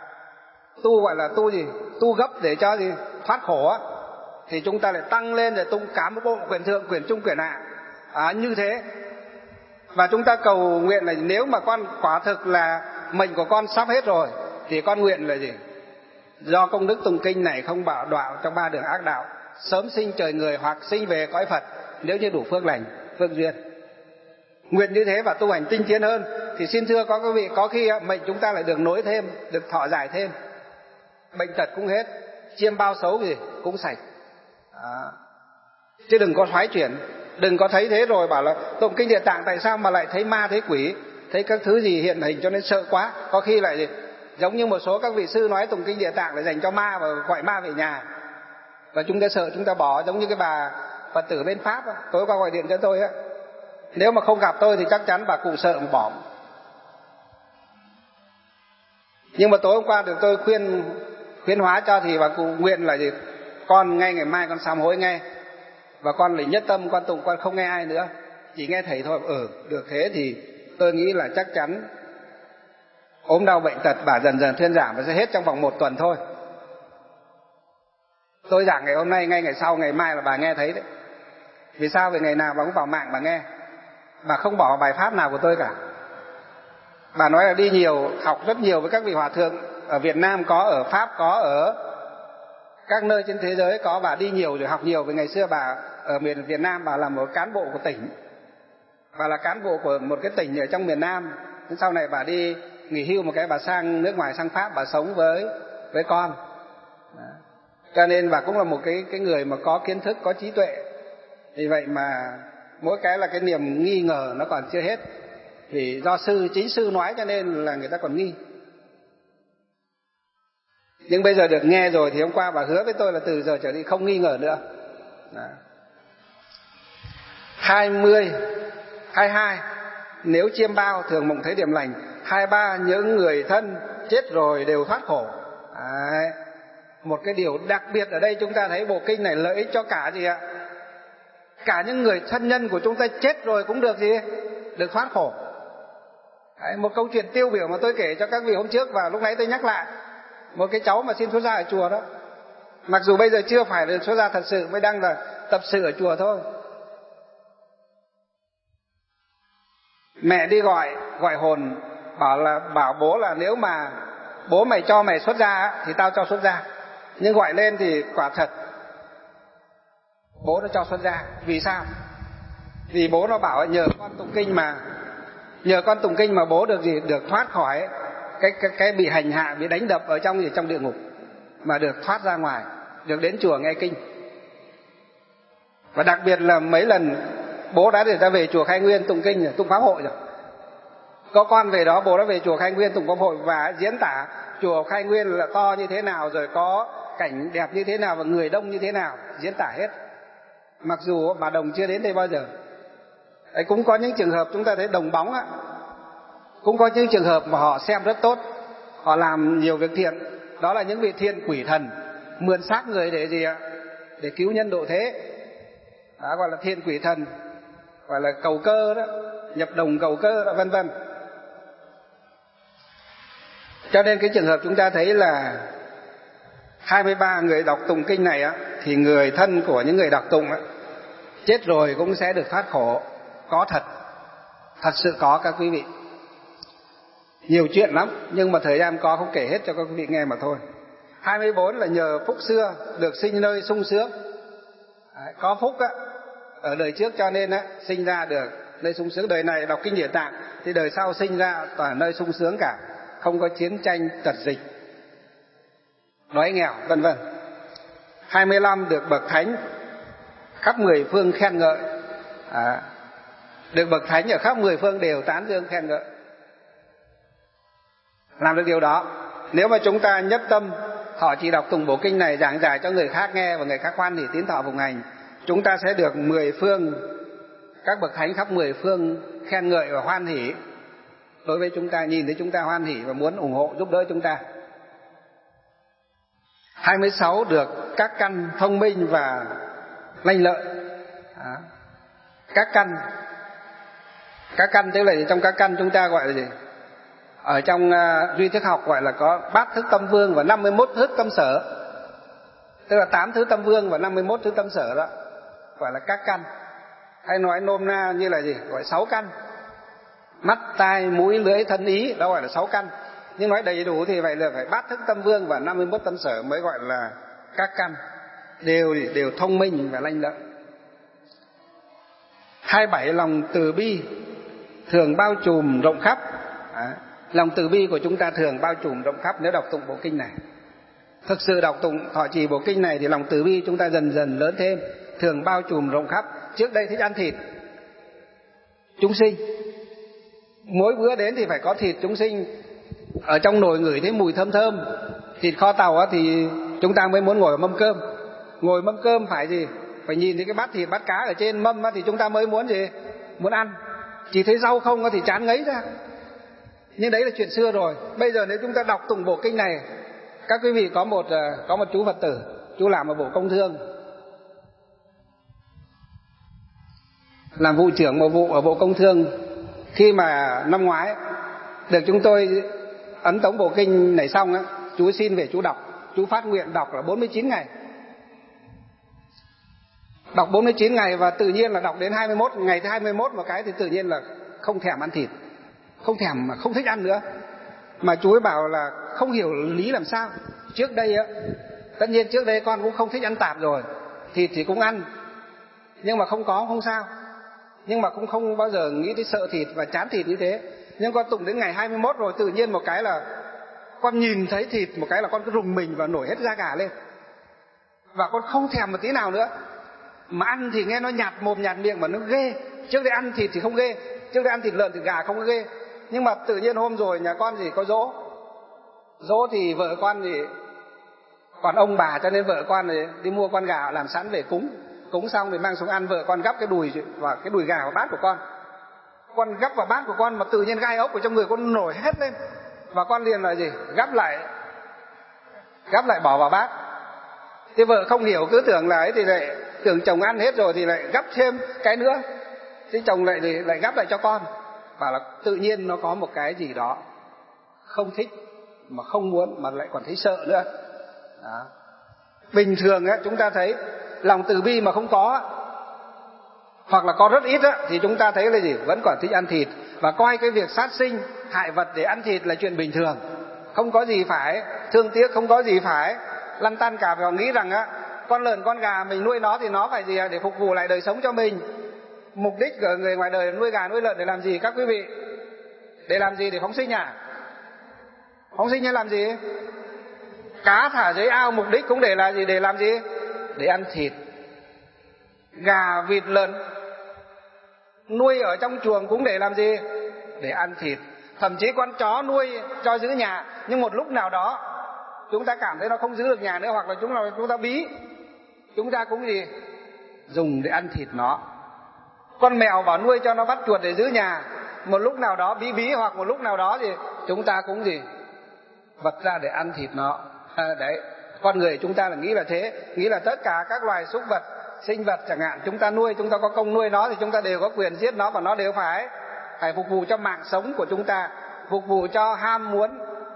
tu gì? Tu gấp để cho gì? Thoát khổ á. Thì chúng ta lại tăng lên để tụng cả một bộ quyển thượng, quyển trung, quyển hạ, như thế. Và chúng ta cầu nguyện là nếu mà con quả thực là mệnh của con sắp hết rồi, thì con nguyện là gì? Do công đức tụng kinh này không bạo đọa trong 3 đường ác đạo, sớm sinh trời người hoặc sinh về cõi Phật, nếu như đủ phước lành, phước duyên. Nguyện như thế và tu hành tinh tiến hơn, thì xin thưa có quý vị, có khi mệnh chúng ta lại được nối thêm, được thọ dài thêm, bệnh tật cũng hết, chiêm bao xấu gì cũng sạch. Chứ đừng có thoái chuyển, đừng có thấy thế rồi bảo là tụng kinh Địa Tạng tại sao mà lại thấy ma thấy quỷ, thấy các thứ gì hiện hình cho nên sợ quá. Có khi lại gì giống như một số các vị sư nói tụng kinh Địa Tạng là dành cho ma và gọi ma về nhà, và chúng ta sợ chúng ta bỏ. Giống như cái bà Phật tử bên Pháp đó, tối qua gọi điện cho tôi á, nếu mà không gặp tôi thì chắc chắn bà cụ sợ mà bỏ. Nhưng mà tối hôm qua được tôi khuyên hóa cho, thì bà cụ nguyện là gì? Con ngay ngày mai con sám hối ngay, và con lại nhất tâm con tụng, con không nghe ai nữa, chỉ nghe thầy thôi. Được thế thì tôi nghĩ là chắc chắn ốm đau bệnh tật bà dần dần thuyên giảm và sẽ hết trong vòng 1 tuần thôi. Tôi giảng ngày hôm nay, ngay ngày sau, ngày mai là bà nghe thấy đấy. Vì sao? Vì ngày nào bà cũng vào mạng bà nghe, bà không bỏ bài pháp nào của tôi cả. Bà nói là đi nhiều, học rất nhiều với các vị hòa thượng ở Việt Nam có, ở Pháp có, ở các nơi trên thế giới có. Bà đi nhiều rồi học nhiều. Vì ngày xưa bà ở miền Việt Nam bà là một cán bộ của tỉnh, bà là cán bộ của một cái tỉnh ở trong miền Nam. Đến sau này bà đi nghỉ hưu một cái, bà sang nước ngoài, sang Pháp, bà sống với con. Đó. Cho nên bà cũng là một cái người mà có kiến thức, có trí tuệ. Vì vậy mà mỗi cái là cái niềm nghi ngờ nó còn chưa hết. Vì do chính sư nói cho nên là người ta còn nghi. Nhưng bây giờ được nghe rồi thì hôm qua bà hứa với tôi là từ giờ trở đi không nghi ngờ nữa. Đó. 22 nếu chiêm bao thường mộng thấy điểm lành. 23 những người thân chết rồi đều thoát khổ. Đấy. Một cái điều đặc biệt ở đây chúng ta thấy bộ kinh này lợi ích cho cả gì ạ? Cả những người thân nhân của chúng ta chết rồi cũng được gì? Được thoát khổ. Đấy, một câu chuyện tiêu biểu mà tôi kể cho các vị hôm trước và lúc nãy tôi nhắc lại. Một cái cháu mà xin xuất gia ở chùa đó, mặc dù bây giờ chưa phải là xuất gia thật sự, mới đang là tập sự ở chùa thôi. Mẹ đi gọi hồn, bảo bố là nếu mà bố mày cho mày xuất gia thì tao cho xuất gia. Nhưng gọi lên thì quả thật bố nó cho xuất gia. Vì sao? Vì bố nó bảo nhờ con tụng kinh mà Nhờ con tụng kinh mà bố được gì? Được thoát khỏi cái bị hành hạ, bị đánh đập ở trong địa ngục, mà được thoát ra ngoài, được đến chùa nghe kinh. Và đặc biệt là mấy lần bố đã được ra về chùa Khai Nguyên tụng kinh rồi, tụng pháp hội rồi. Có con về đó bố đã về chùa Khai Nguyên tụng pháp hội và diễn tả chùa Khai Nguyên là to như thế nào, rồi có cảnh đẹp như thế nào và người đông như thế nào, diễn tả hết. Mặc dù bà Đồng chưa đến đây bao giờ. Đấy, cũng có những trường hợp chúng ta thấy đồng bóng á, cũng có những trường hợp mà họ xem rất tốt, họ làm nhiều việc thiện. Đó là những vị thiên quỷ thần mượn xác người để gì ạ? Để cứu nhân độ thế. Đó gọi là thiên quỷ thần, gọi là cầu cơ đó, nhập đồng cầu cơ đó, vân vân. Cho nên cái trường hợp chúng ta thấy là 23 người đọc tụng kinh này á, thì người thân của những người đọc tụng á, chết rồi cũng sẽ được thoát khổ. Có thật, thật sự có các quý vị. Nhiều chuyện lắm, nhưng mà thời gian có không kể hết cho các quý vị nghe mà thôi. 24 là nhờ phúc xưa được sinh nơi sung sướng. Đấy, có phúc á, ở đời trước cho nên á, sinh ra được nơi sung sướng. Đời này đọc kinh Địa Tạng thì đời sau sinh ra toàn nơi sung sướng cả, không có chiến tranh tật dịch, đói nghèo vân vân. 25 được bậc thánh khắp 10 phương khen ngợi. Được bậc thánh ở khắp 10 phương đều tán dương khen ngợi. Làm được điều đó, nếu mà chúng ta nhất tâm thọ trì đọc tụng bộ kinh này, giảng giải cho người khác nghe và người khác hoan hỷ tín thọ phụng hành, chúng ta sẽ được 10 phương, các bậc thánh khắp 10 phương khen ngợi và hoan hỷ đối với chúng ta, nhìn thấy chúng ta hoan hỷ và muốn ủng hộ giúp đỡ chúng ta. 26 được các căn thông minh và lanh lợi. Các căn tức là gì? Trong các căn chúng ta gọi là gì? Ở trong duy thức học gọi là có 8 thức tâm vương và 51 thức tâm sở. Tức là 8 thứ tâm vương và 51 thứ tâm sở đó, gọi là các căn. Hay nói nôm na như là gì? Gọi 6 căn. Mắt, tai, mũi, lưỡi, thân, ý, đó gọi là 6 căn. Nhưng nói đầy đủ thì vậy là phải 8 thức tâm vương và 51 tâm sở mới gọi là các căn. Đều thông minh và lanh lợi. 27 lòng từ bi thường bao trùm rộng khắp. Lòng từ bi của chúng ta thường bao trùm rộng khắp nếu đọc tụng bộ kinh này. Thực sự đọc tụng thọ trì bộ kinh này thì lòng từ bi chúng ta dần dần lớn thêm, thường bao trùm rộng khắp. Trước đây thích ăn thịt chúng sinh, mỗi bữa đến thì phải có thịt chúng sinh ở trong nồi, ngửi thấy mùi thơm thơm thịt kho tàu á, thì chúng ta mới muốn ngồi mâm cơm. Ngồi mâm cơm phải gì? Phải nhìn thấy cái bát thịt bát cá ở trên mâm á, thì chúng ta mới muốn gì? Muốn ăn. Chỉ thấy rau không á, thì chán ngấy ra. Nhưng đấy là chuyện xưa rồi. Bây giờ nếu chúng ta đọc tụng bộ kinh này, các quý vị có một chú Phật tử, chú làm ở Bộ Công Thương, làm vụ trưởng một vụ ở Bộ Công Thương. Khi mà năm ngoái được chúng tôi ấn tống bộ kinh này xong á, chú xin về chú đọc, chú phát nguyện đọc là 49 ngày. Đọc 49 ngày và tự nhiên là đọc đến 21, ngày thứ 21 một cái thì tự nhiên là không thèm ăn thịt. Không thèm mà không thích ăn nữa. Mà chú ấy bảo là không hiểu lý làm sao. Trước đây á, tất nhiên trước đây con cũng không thích ăn tạp rồi, thịt thì cũng ăn, nhưng mà không sao. Nhưng mà cũng không bao giờ nghĩ tới sợ thịt và chán thịt như thế. Nhưng con tụng đến ngày 21 rồi, tự nhiên một cái là con nhìn thấy thịt một cái là con cứ rùng mình và nổi hết da gà lên. Và con không thèm một tí nào nữa. Mà ăn thì nghe nó nhạt mồm nhạt miệng mà nó ghê. Trước đây ăn thịt thì không ghê, trước đây ăn thịt lợn thịt gà không ghê. Nhưng mà tự nhiên hôm rồi nhà con thì có dỗ thì vợ con thì còn ông bà, cho nên vợ con thì đi mua con gà làm sẵn về cúng xong thì mang xuống ăn. Vợ con gắp cái đùi và cái đùi gà vào bát của con gắp vào bát của con mà tự nhiên gai ốc ở trong người con nổi hết lên. Và con liền là gì? Gắp lại bỏ vào bát. Thế vợ không hiểu, cứ tưởng là ấy thì lại tưởng chồng ăn hết rồi thì lại gắp thêm cái nữa. Thế chồng lại gắp lại cho con. Và là tự nhiên nó có một cái gì đó không thích mà không muốn mà lại còn thấy sợ nữa. Đó. Bình thường á, chúng ta thấy lòng từ bi mà không có, hoặc là có rất ít á, thì chúng ta thấy là gì? Vẫn còn thích ăn thịt và coi cái việc sát sinh hại vật để ăn thịt là chuyện bình thường, không có gì phải thương tiếc, không có gì phải lăn tăn cả. Và nghĩ rằng á, con lợn con gà mình nuôi nó thì nó phải gì để phục vụ lại đời sống cho mình. Mục đích của người ngoài đời nuôi gà nuôi lợn để làm gì các quý vị? Để làm gì? Để phóng sinh à? Phóng sinh hay làm gì? Cá thả dưới ao mục đích cũng để là gì? Để làm gì? Để ăn thịt. Gà, vịt, lợn nuôi ở trong chuồng cũng để làm gì? Để ăn thịt. Thậm chí con chó nuôi cho giữ nhà, nhưng một lúc nào đó chúng ta cảm thấy nó không giữ được nhà nữa, hoặc là chúng ta bí, chúng ta cũng gì? Dùng để ăn thịt nó. Con mèo bảo nuôi cho nó bắt chuột để giữ nhà, một lúc nào đó bí hoặc một lúc nào đó thì chúng ta cũng gì? Vật ra để ăn thịt nó. Đấy, con người chúng ta là nghĩ là thế, nghĩ là tất cả các loài súc vật, sinh vật chẳng hạn, chúng ta nuôi, chúng ta có công nuôi nó thì chúng ta đều có quyền giết nó, và nó đều phải phục vụ cho mạng sống của chúng ta, phục vụ cho ham muốn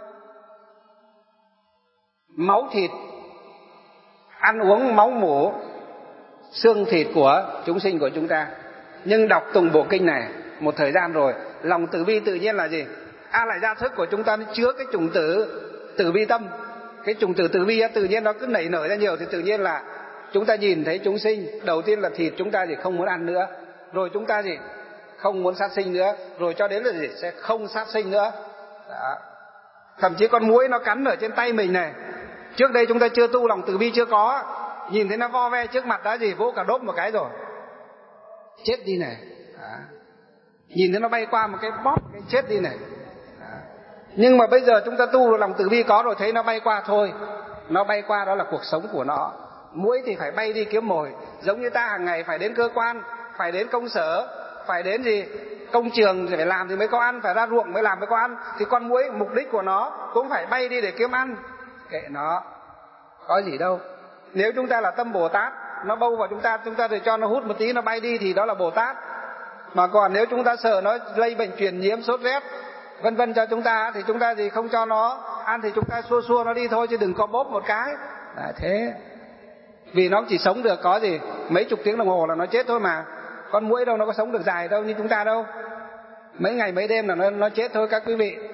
máu thịt, ăn uống máu mủ, xương thịt của chúng sinh của chúng ta. Nhưng đọc tùng bộ kinh này một thời gian rồi, lòng từ bi tự nhiên là gì? A lại gia thức của chúng ta nó chứa cái chủng tử từ bi tâm. Cái chủng tử từ bi tự nhiên nó cứ nảy nở ra nhiều, thì tự nhiên là chúng ta nhìn thấy chúng sinh, đầu tiên là thịt chúng ta thì không muốn ăn nữa, rồi chúng ta gì? Không muốn sát sinh nữa, rồi cho đến là gì? Sẽ không sát sinh nữa. Đó. Thậm chí con muỗi nó cắn ở trên tay mình này, trước đây chúng ta chưa tu lòng từ bi, chưa có, nhìn thấy nó vo ve trước mặt đã gì? Vỗ cả đốp một cái rồi chết đi này. Đó. Nhìn thấy nó bay qua một cái bóp cái chết đi này. Đó. Nhưng mà bây giờ chúng ta tu lòng từ bi có rồi, thấy nó bay qua thôi, nó bay qua, đó là cuộc sống của nó. Muỗi thì phải bay đi kiếm mồi, giống như ta hàng ngày phải đến cơ quan, phải đến công sở, phải đến gì? Công trường thì phải làm thì mới có ăn, phải ra ruộng mới làm mới có ăn. Thì con muỗi mục đích của nó cũng phải bay đi để kiếm ăn. Kệ nó, có gì đâu. Nếu chúng ta là tâm Bồ Tát, nó bâu vào chúng ta thì cho nó hút một tí, nó bay đi thì đó là Bồ Tát. Mà còn nếu chúng ta sợ nó lây bệnh truyền nhiễm, sốt rét vân vân cho chúng ta, thì chúng ta gì không cho nó ăn, thì chúng ta xua nó đi thôi, chứ đừng có bóp một cái. Là thế. Vì nó chỉ sống được có gì mấy chục tiếng đồng hồ là nó chết thôi mà. Con muỗi đâu nó có sống được dài đâu như chúng ta đâu. Mấy ngày mấy đêm là nó chết thôi các quý vị.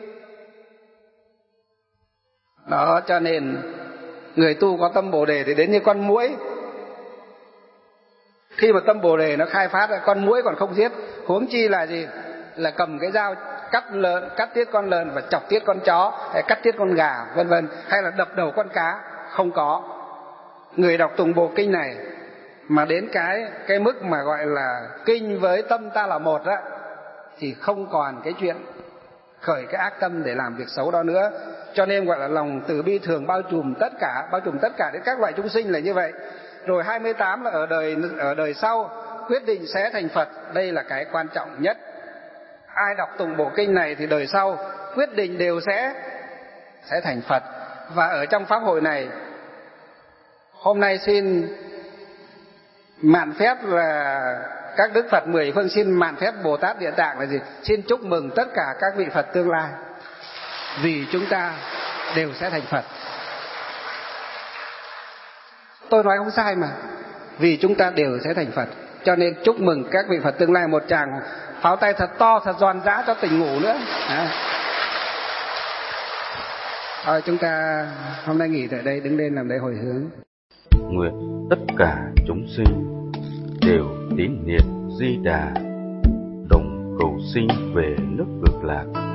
Đó, cho nên người tu có tâm Bồ Đề thì đến như con muỗi. Khi mà tâm Bồ Đề nó khai phát, con muỗi còn không giết, huống chi là gì? Là cầm cái dao cắt tiết con lợn và chọc tiết con chó, hay cắt tiết con gà vân vân, hay là đập đầu con cá. Không có. Người đọc tùng bộ kinh này mà đến cái mức mà gọi là kinh với tâm ta là một á, thì không còn cái chuyện khởi cái ác tâm để làm việc xấu đó nữa. Cho nên gọi là lòng từ bi thường bao trùm tất cả đến các loại chúng sinh là như vậy. Rồi 28 là ở đời sau quyết định sẽ thành Phật. Đây là cái quan trọng nhất. Ai đọc tùng bộ kinh này thì đời sau quyết định đều sẽ thành Phật. Và ở trong pháp hội này, hôm nay xin mạn phép là các đức Phật 10 phương, xin mạn phép Bồ Tát Địa Tạng là gì? Xin chúc mừng tất cả các vị Phật tương lai, vì chúng ta đều sẽ thành Phật. Tôi nói không sai mà, vì chúng ta đều sẽ thành Phật. Cho nên chúc mừng các vị Phật tương lai. Một tràng pháo tay thật to, thật giòn giã cho tỉnh ngủ nữa. Thôi chúng ta hôm nay nghỉ tại đây, đứng lên làm lễ hồi hướng. Nguyện tất cả chúng sinh đều tín niệm Di Đà, đồng cầu sinh về nước Cực Lạc.